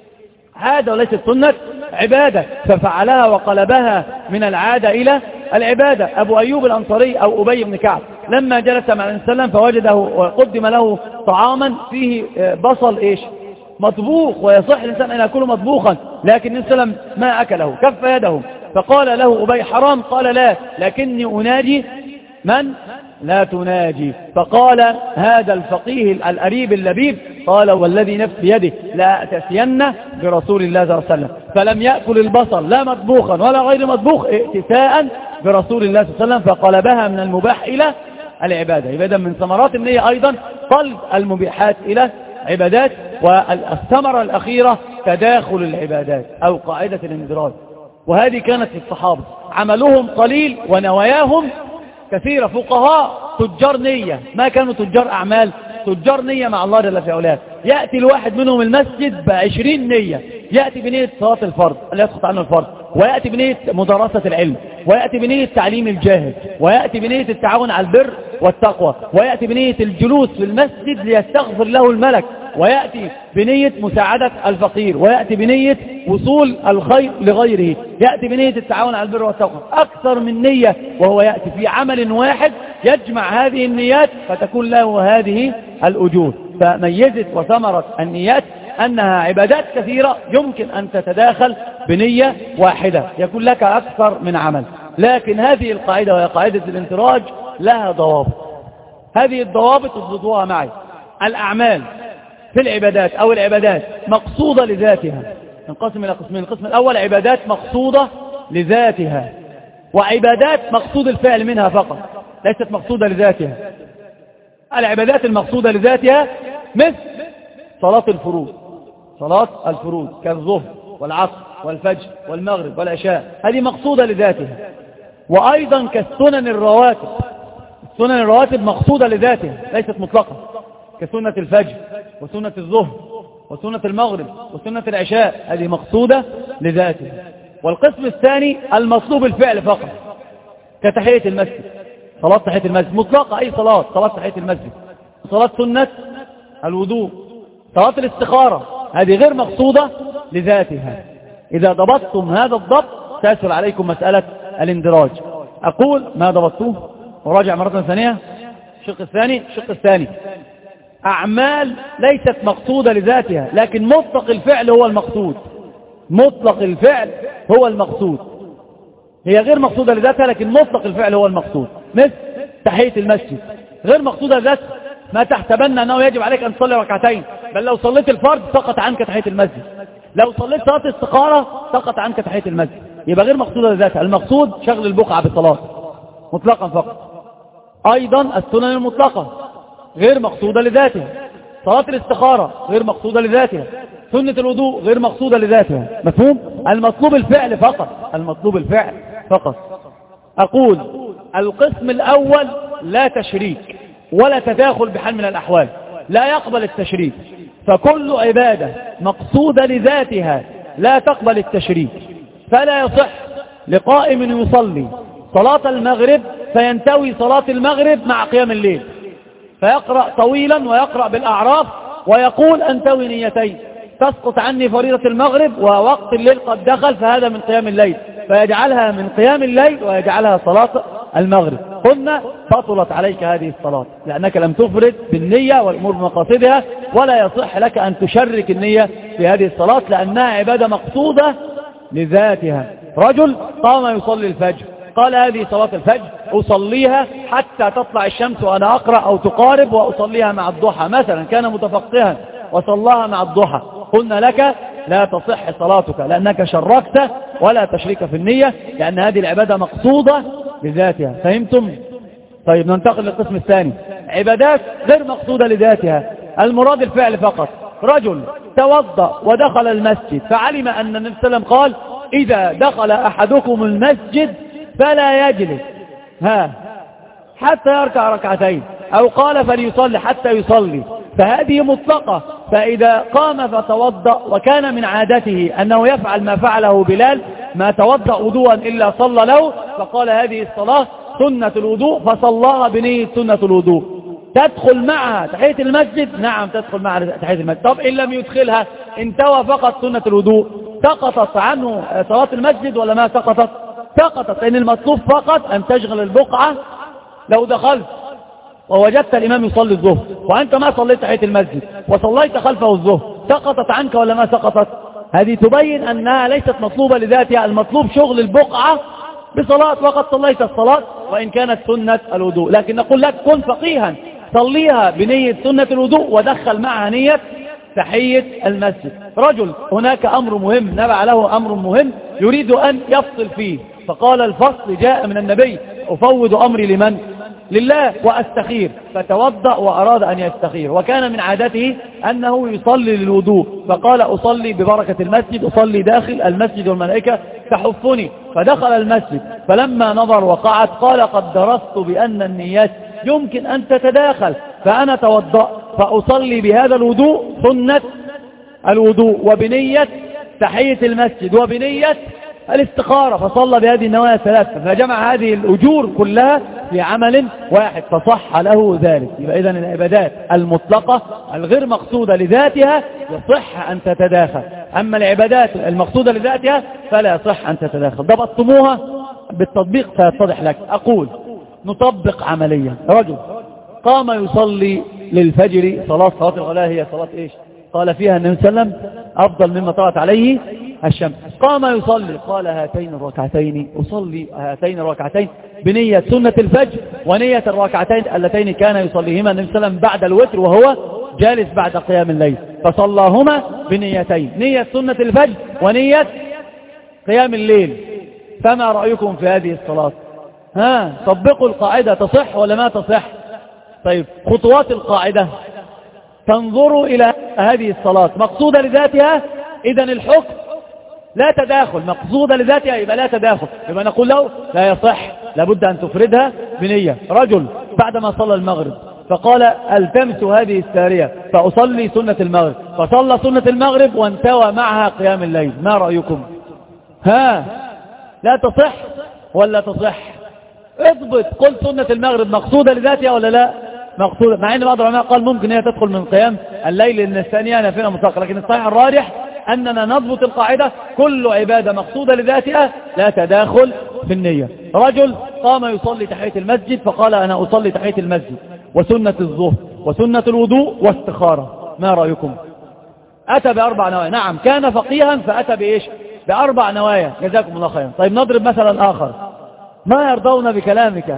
عادة وليست سنة عبادة، ففعلها وقلبها من العادة إلى العبادة. أبو أيوب الأنصاري أو أبي بن كعب لما جلس مع النبي صلى الله عليه وسلم فوجده وقدم له طعاما فيه بصل إيش؟ مطبوخ، ويصح الإنسان أن يأكله مطبوخا، لكن النبي صلى الله عليه وسلم ما أكله، كف يده. فقال له أبي حرام؟ قال لا، لكني أناجي من لا تناجي. فقال هذا الفقيه الأريب اللبيب قال والذي نفس بيده لا أتسين برسول الله صلى الله عليه وسلم، فلم يأكل البصل لا مطبوخا ولا غير مطبوخ ائتساء برسول الله صلى الله عليه وسلم، فقلبها من المباح إلى العبادة. إذا من ثمرات النية أيضا قلب المبيحات إلى عبادات. والثمرة الأخيرة تداخل العبادات أو قاعدة الاندراج، وهذه كانت في الصحابة عملهم قليل ونواياهم كثيرة. فقهاء تجار نية، ما كانوا تجار أعمال، تجار نية مع الله جل في علاه. يأتي الواحد منهم المسجد بعشرين نية، يأتي بنية صلاة الفرض لا يسقط عنه الفرض، ويأتي بنية مدرسة العلم، ويأتي بنية تعليم الجاهل، ويأتي بنية التعاون على البر والتقوى، ويأتي بنية الجلوس في المسجد ليستغفر له الملك، ويأتي بنية مساعدة الفقير، ويأتي بنية وصول الخير لغيره، يأتي بنية التعاون على البر والتقوى. أكثر من نية، وهو يأتي في عمل واحد يجمع هذه النيات فتكون له هذه الأجور. فميزت وثمرت النيات أنها عبادات كثيرة يمكن أن تتداخل بنية واحدة يكون لك أكثر من عمل. لكن هذه القاعدة وهي قاعدة الانتراج لها ضوابط، هذه الضوابط اضبطوها معي. الأعمال في العبادات أو العبادات مقصودة لذاتها، انقسم إلى قسمين. القسم الأول عبادات مقصودة لذاتها، وعبادات مقصود الفعل منها فقط ليست مقصودة لذاتها. العبادات المقصودة لذاتها مثل صلاة الفروض، صلاة الفروض كالظهر والعصر والفجر والمغرب والعشاء، هذه مقصودة لذاتها. وأيضا كالسنن الرواتب، السنن الرواتب مقصودة لذاتها ليست مطلقة، كسنة الفجر وسنة الظهر وسنة المغرب وسنة العشاء، هذه مقصودة لذاتها. والقسم الثاني المطلوب الفعل فقط، كتحية المسجد، صلاة تحية المسجد مطلقة، أي صلاة، صلاة تحية المسجد، صلاة سنة الوضوء، صلاة الاستخارة، هذه غير مقصودة لذاتها. إذا ضبطتم هذا الضبط تسهل عليكم مسألة الاندراج. أقول ما ضبطتوه وراجع مرة ثانية. الشق الثاني الشق الثاني أعمال ليست مقصودة لذاتها، لكن مطلق الفعل هو المقصود، مطلق الفعل هو المقصود. هي غير مقصودة لذاتها لكن مطلق الفعل هو المقصود، مثل تحية المسجد غير مقصودة لذاتها، ما تحسبن أنه يجب عليك أن تصلي ركعتين، بل لو صليت الفرض سقط عنك تحية المسجد، لو صليت صلاة الاستخارة سقط عنك تحية المسجد، يبقى غير مقصودة لذاتها. المقصود شغل البقعة بالصلاة مطلقا فقط. أيضا السنن المطلقة غير مقصودة لذاتها، صلاة الاستخارة غير مقصودة لذاتها، سنة الوضوء غير مقصودة لذاتها. مفهوم؟ المطلوب الفعل فقط، المطلوب الفعل فقط. أقول القسم الأول لا تشريك ولا تداخل بحال من الأحوال، لا يقبل التشريك، فكل عبادة مقصودة لذاتها لا تقبل التشريك. فلا يصح لقائم يصلي صلاة المغرب فينتوي صلاة المغرب مع قيام الليل، فيقرأ طويلا ويقرأ بالأعراف ويقول أنتوي نيتين، تسقط عني فريضة المغرب ووقت الليل قد دخل فهذا من قيام الليل، فيجعلها من قيام الليل ويجعلها صلاة المغرب. قلنا بطلت عليك هذه الصلاة لأنك لم تفرد بالنية والأمور بمقاصدها، ولا يصح لك أن تشرك النية في هذه الصلاة لأنها عبادة مقصودة لذاتها. رجل قام يصلي الفجر، قال هذه صلاة الفجر أصليها حتى تطلع الشمس وأنا أقرأ أو تقارب، وأصليها مع الضحى مثلا، كان متفقها وصلاها مع الضحى. قلنا لك لا تصح صلاتك لأنك شركت، ولا تشريك في النية لأن هذه العبادة مقصودة لذاتها. فهمتم؟ طيب ننتقل للقسم الثاني، عبادات غير مقصودة لذاتها، المراد الفعل فقط. رجل توضأ ودخل المسجد فعلم أن النبي صلى الله عليه وسلم قال إذا دخل أحدكم المسجد فلا يجلس ها حتى يركع ركعتين، أو قال فليصلي حتى يصلي، فهذه مطلقة. فإذا قام فتوضأ وكان من عادته أنه يفعل ما فعله بلال، ما توضأ وضوءا إلا صلى له، فقال هذه الصلاة سنة الوضوء فصلاها بنية سنة الوضوء. تدخل معها تحية المسجد؟ نعم تدخل معها تحية المسجد. طب إن لم يدخلها انتوى فقط سنة الوضوء، سقطت عنه صلاة المسجد ولا ما سقطت؟ سقطت، لأن المطلوب فقط أن تشغل البقعة. لو دخلت ووجدت الإمام يصلي الظهر وأنت ما صليت تحية المسجد وصليت خلفه الظهر، سقطت عنك ولا ما سقطت؟ هذه تبين أنها ليست مطلوبة لذاتها، المطلوب شغل البقعة بصلاة، وقد صليت الصلاة وإن كانت سنة الوضوء. لكن نقول لك كن فقيها، صليها بنية سنة الوضوء ودخل معها نية تحية المسجد. رجل هناك أمر مهم نبع له أمر مهم يريد أن يفصل فيه، فقال الفصل جاء من النبي أفوض أمري لمن؟ لله وأستخير، فتوضأ وأراد أن يستخير، وكان من عادته أنه يصلي للوضوء، فقال أصلي ببركة المسجد، أصلي داخل المسجد والملائكة تحفني، فدخل المسجد فلما نظر وقعت قال قد درست بأن النيات يمكن أن تتداخل، فأنا توضأ فأصلي بهذا الوضوء سنة الوضوء وبنية تحية المسجد وبنية الاستخارة، فصلى بهذه النوايا الثلاثة، فجمع هذه الأجور كلها في عمل واحد فصح له ذلك. يبقى إذن العبادات المطلقة الغير مقصودة لذاتها يصح أن تتداخل، أما العبادات المقصودة لذاتها فلا يصح أن تتداخل. ضبطتموها بالتطبيق سيتضح لك. أقول نطبق عمليا. رجل قام يصلي للفجر صلاة صلاة الغلاء، هي صلاة إيش؟ قال فيها النبي صلى الله عليه وسلم أفضل مما طلعت عليه الشمس. قام يصلي قال هاتين الركعتين أصلي هاتين الركعتين بنية سنة الفجر ونية الركعتين اللتين كان يصليهما النبي صلى الله عليه وسلم بعد الوتر وهو جالس بعد قيام الليل، فصلاهما بنيتين، نية سنة الفجر ونية قيام الليل. فما رأيكم في هذه الصلاة؟ ها طبقوا القاعدة، تصح ولا ما تصح؟ طيب خطوات القاعدة، تنظروا إلى هذه الصلاة مقصودة لذاتها، إذن الحكم لا تداخل، مقصودة لذاتها يبقى لا تداخل، يبقى نقول له لا يصح، لابد أن تفردها بنية. رجل بعدما صلى المغرب فقال التمس هذه السارية فأصلي سنة المغرب، فصلى سنة المغرب وانتوى معها قيام الليل، ما رأيكم؟ ها لا تصح ولا تصح؟ اضبط، قل سنة المغرب مقصودة لذاتها ولا لا مقصودة، مع ان بعض العلماء قال ممكن هي تدخل من قيام الليل لأن الثانية نافلة مطلقة، لكن الصحيح الراجح أننا نضبط القاعدة كل عبادة مقصودة لذاتها لا تداخل في النية. رجل قام يصلي تحية المسجد فقال أنا أصلي تحية المسجد وسنة الظهر وسنة الوضوء واستخارة، ما رأيكم؟ أتى بأربع نوايا، نعم كان فقيها فأتى بإيش؟ بأربع نوايا، جزاكم الله خيرا. طيب نضرب مثلا آخر، ما يرضون بكلامك؟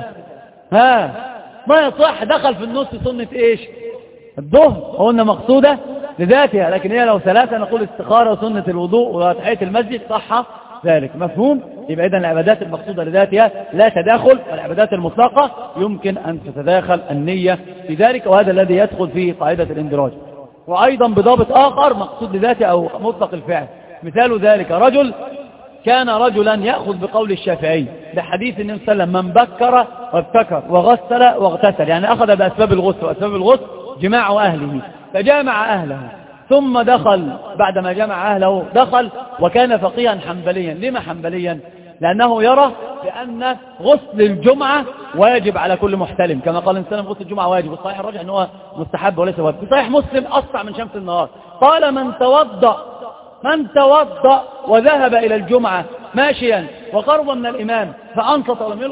ها ما يصح، دخل في النص سنة إيش؟ الظهر، قلنا مقصودة لذاتها، لكن هي لو ثلاثة نقول استخارة وسنة الوضوء وتحية المسجد، صح ذلك؟ مفهوم؟ يبقى إذن العبادات المقصودة لذاتها لا تداخل، والعبادات المطلقة يمكن أن تتداخل النية في ذلك، وهذا الذي يدخل في قاعدة الاندراج. وأيضا بضابط آخر مقصود لذاته أو مطلق الفعل، مثال ذلك رجل كان رجلا يأخذ بقول الشافعي لحديث النبي صلى الله عليه وسلم من بكر وابتكر وغسل واغتسل، يعني أخذ بأسباب الغسل، وأسباب الغسل جماع أهله، فجامع أهله ثم دخل، بعدما جمع أهله دخل وكان فقيها حنبليا. لما حنبليا؟ لأنه يرى بأن غسل الجمعة واجب على كل محتلم، كما قال الإنسان غسل الجمعة واجب، والصحيح الراجح أنه مستحب وليس واجب. صحيح مسلم أسرع من شمس النهار قال من توضأ من توضأ وذهب إلى الجمعة ماشيا وقربا من الإمام فأنصت ولم يلغي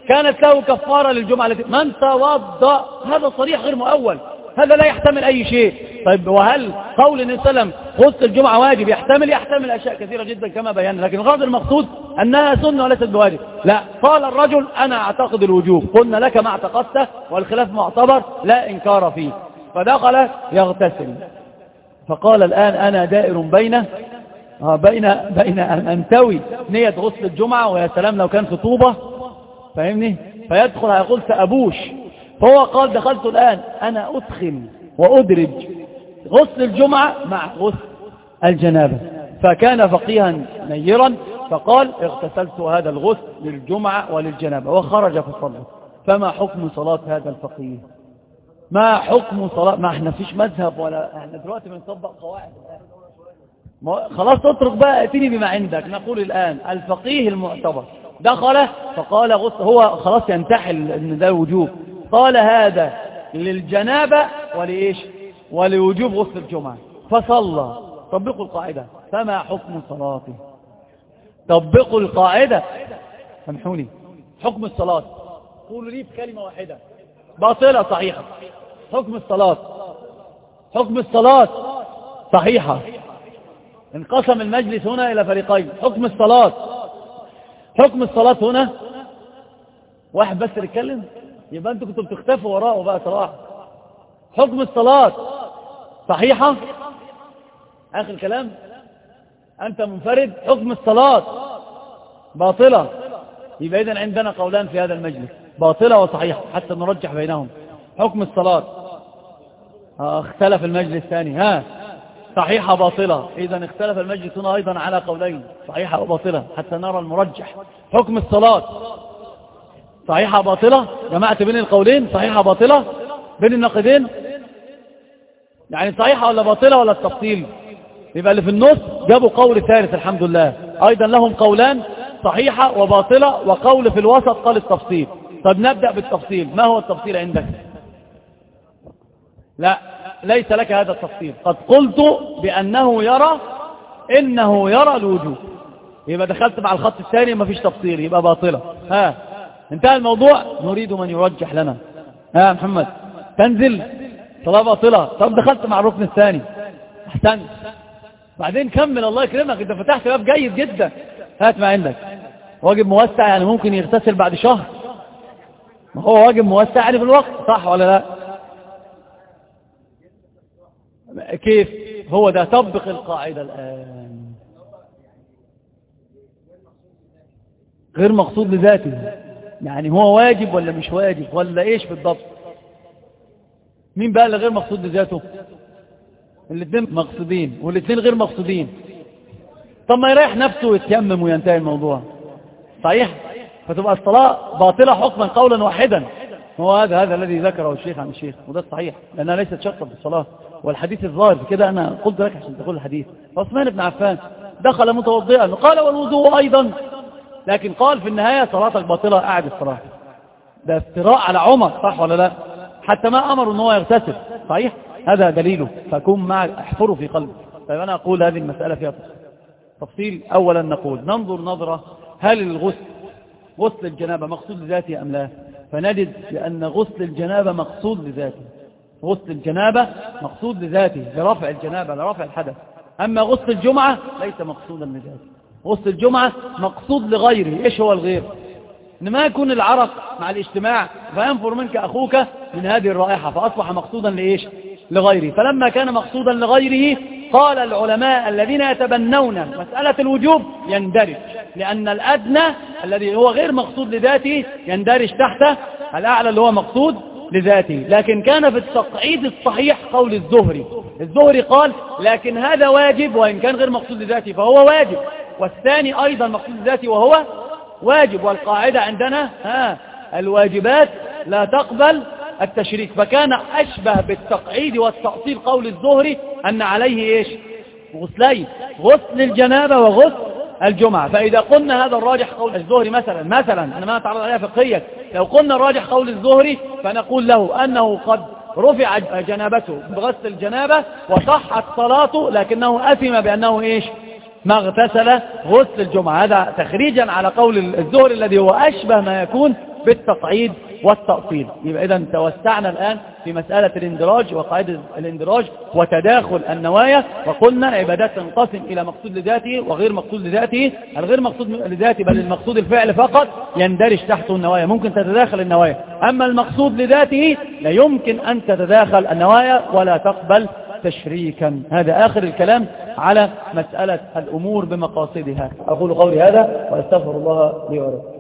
كانت له كفارة للجمعة التي من توضأ. هذا صريح غير مؤول، هذا لا يحتمل أي شيء. طيب وهل قول النبي صلى الله عليه وسلم غسل الجمعة واجب يحتمل؟ يحتمل أشياء كثيرة جدا كما بينا، لكن الغرض المقصود أنها سنة وليست بواجب. لا، قال الرجل أنا أعتقد الوجوب، قلنا لك ما اعتقدته والخلاف معتبر لا إنكار فيه. فدخل يغتسل، فقال الآن أنا دائر بين بين بين أن أنتوي نية غسل الجمعة، ويا سلام لو كان خطوبة، فاهمني؟ فيدخل هيقول سأبوش. فهو قال دخلت الآن أنا أدخل وأدرج غسل الجمعة مع غسل الجنابة. فكان فقيها نيرا فقال اغتسلت هذا الغسل للجمعة وللجنابة، وخرج فصلى. فما حكم صلاة هذا الفقيه؟ ما حكم صلاة؟ ما احنا فيش مذهب ولا احنا دلوقتي بنطبق قواعد الآن. خلاص اترك بقى، اتني بما عندك. نقول الآن الفقيه المعتبر دخل فقال غسل، هو خلاص ينتحل ان ده وجوب، قال هذا للجنابة ولإيش؟ ولوجوب غسل الجمعة، فصلى. طبقوا القاعدة، فما حكم صلاته؟ طبقوا القاعدة، سامحوني. حكم الصلاة قولوا لي بكلمة واحدة. باطلة صحيحة. حكم الصلاة، حكم الصلاة صحيحة. انقسم المجلس هنا إلى فريقين. حكم الصلاة، حكم الصلاة هنا واحد بس يتكلم، يبقى انتوا كنتوا بتختفوا وراءه بقى صراحة. حكم الصلاة صحيحة، آخر كلام، أنت منفرد. حكم الصلاة باطلة. يبقى إذن عندنا قولان في هذا المجلس، باطلة وصحيحة، حتى نرجح بينهم. حكم الصلاة اختلف المجلس الثاني، ها صحيحة باطلة. إذن اختلف المجلس هنا أيضا على قولين، صحيحة وباطلة، حتى نرى المرجح. حكم الصلاة صحيحة باطلة، جمعت بين القولين، صحيحة باطلة بين النقدين، يعني صحيحة ولا باطلة ولا التفصيل؟ يبقى اللي في النص جابوا قول ثالث الحمد لله، أيضا لهم قولان، صحيحة وباطلة، وقول في الوسط قال التفصيل. طب نبدأ بالتفصيل. ما هو التفصيل عندك؟ لا، ليس لك هذا التفصيل. قد قلت بأنه يرى، إنه يرى الوجوب، يبقى دخلت مع الخط الثاني ما فيش تفصيل، يبقى باطلة. ها انتهى الموضوع. نريد من يرجح لنا. ها محمد تنزل صلاة باطلة. طب دخلت مع الركن الثاني، احسنت، بعدين كمل الله يكرمك، انت فتحت باب جيد جدا. هات ما عندك. واجب موسع يعني ممكن يغتسل بعد شهر، ما هو واجب موسع يعني بالوقت، صح ولا لا؟ كيف هو ده؟ طبق القاعدة الآن. غير مقصود لذاته، يعني هو واجب ولا مش واجب ولا ايش بالضبط؟ مين بقى اللي غير مقصود لذاته؟ الاثنين مقصودين والاثنين غير مقصودين. طب ما يريح نفسه ويتيمم وينتهي الموضوع، صحيح؟ فتبقى الصلاة باطلة حكما قولا واحدا. هو هذا هذا الذي ذكره الشيخ عن الشيخ، وده الصحيح، لأنها ليست شرطا في الصلاة. والحديث الظاهر كده، أنا قلت لك عشان تقول الحديث. عثمان بن عفان دخل متوضئا قال والوضوء أيضا، لكن قال في النهاية صلاتك باطلة، أعد الصلاة. ده افتراء على عمر، صح ولا لا؟ حتى ما أمروا أنه يغتسل، صحيح؟ هذا دليله، فكون معك احفره في قلبك. طيب أنا أقول هذه المسألة فيها تفصيل. أولا نقول ننظر نظرة، هل الغسل غسل الجنابة مقصود لذاته أم لا؟ فنجد بأن غسل الجنابة مقصود لذاته. غسل الجنابة مقصود لذاته، لرفع الجنابة، لرفع الحدث. أما غسل الجمعة ليس مقصودا لذاته. غسل الجمعة مقصود لغيره. إيش هو الغير؟ إن ما يكون العرق مع الاجتماع فينفر منك أخوك من هذه الرائحة، فأصبح مقصودا لإيش؟ لغيره. فلما كان مقصودا لغيره قال العلماء الذين يتبنون مسألة الوجوب يندرج، لأن الأدنى الذي هو غير مقصود لذاته يندرج تحت الأعلى اللي هو مقصود لذاته. لكن كان في التقعيد الصحيح قول الزهري. الزهري قال لكن هذا واجب وإن كان غير مقصود لذاته فهو واجب، والثاني أيضا مقصود لذاته وهو واجب. والقاعدة عندنا ها الواجبات لا تقبل التشريك. فكان أشبه بالتقعيد والتأصيل قول الزهري أن عليه إيش؟ غسلين، غسل الجنابة وغسل الجمعة. فإذا قلنا هذا الراجح قول الزهري مثلا مثلا أنا ما أتعرض عليها فقهيا، لو قلنا الراجح قول الزهري فنقول له أنه قد رفع جنابته بغسل الجنابة وصحت صلاته، لكنه أثم بأنه إيش؟ ما اغتسل غسل الجمعة. هذا تخريجا على قول الزهري الذي هو أشبه ما يكون بالتقعيد والتأصيل. يبقى إذا توسعنا الآن في مسألة الاندراج وقاعدة الاندراج وتداخل النوايا، وقلنا العبادات تنقسم إلى مقصود لذاته وغير مقصود لذاته. الغير مقصود لذاته بل المقصود الفعل فقط يندرج تحته النوايا، ممكن تتداخل النوايا. أما المقصود لذاته لا يمكن أن تتداخل النوايا ولا تقبل تشريكا. هذا آخر الكلام على مسألة الأمور بمقاصدها. أقول قولي هذا وأستغفر الله لي ولكم.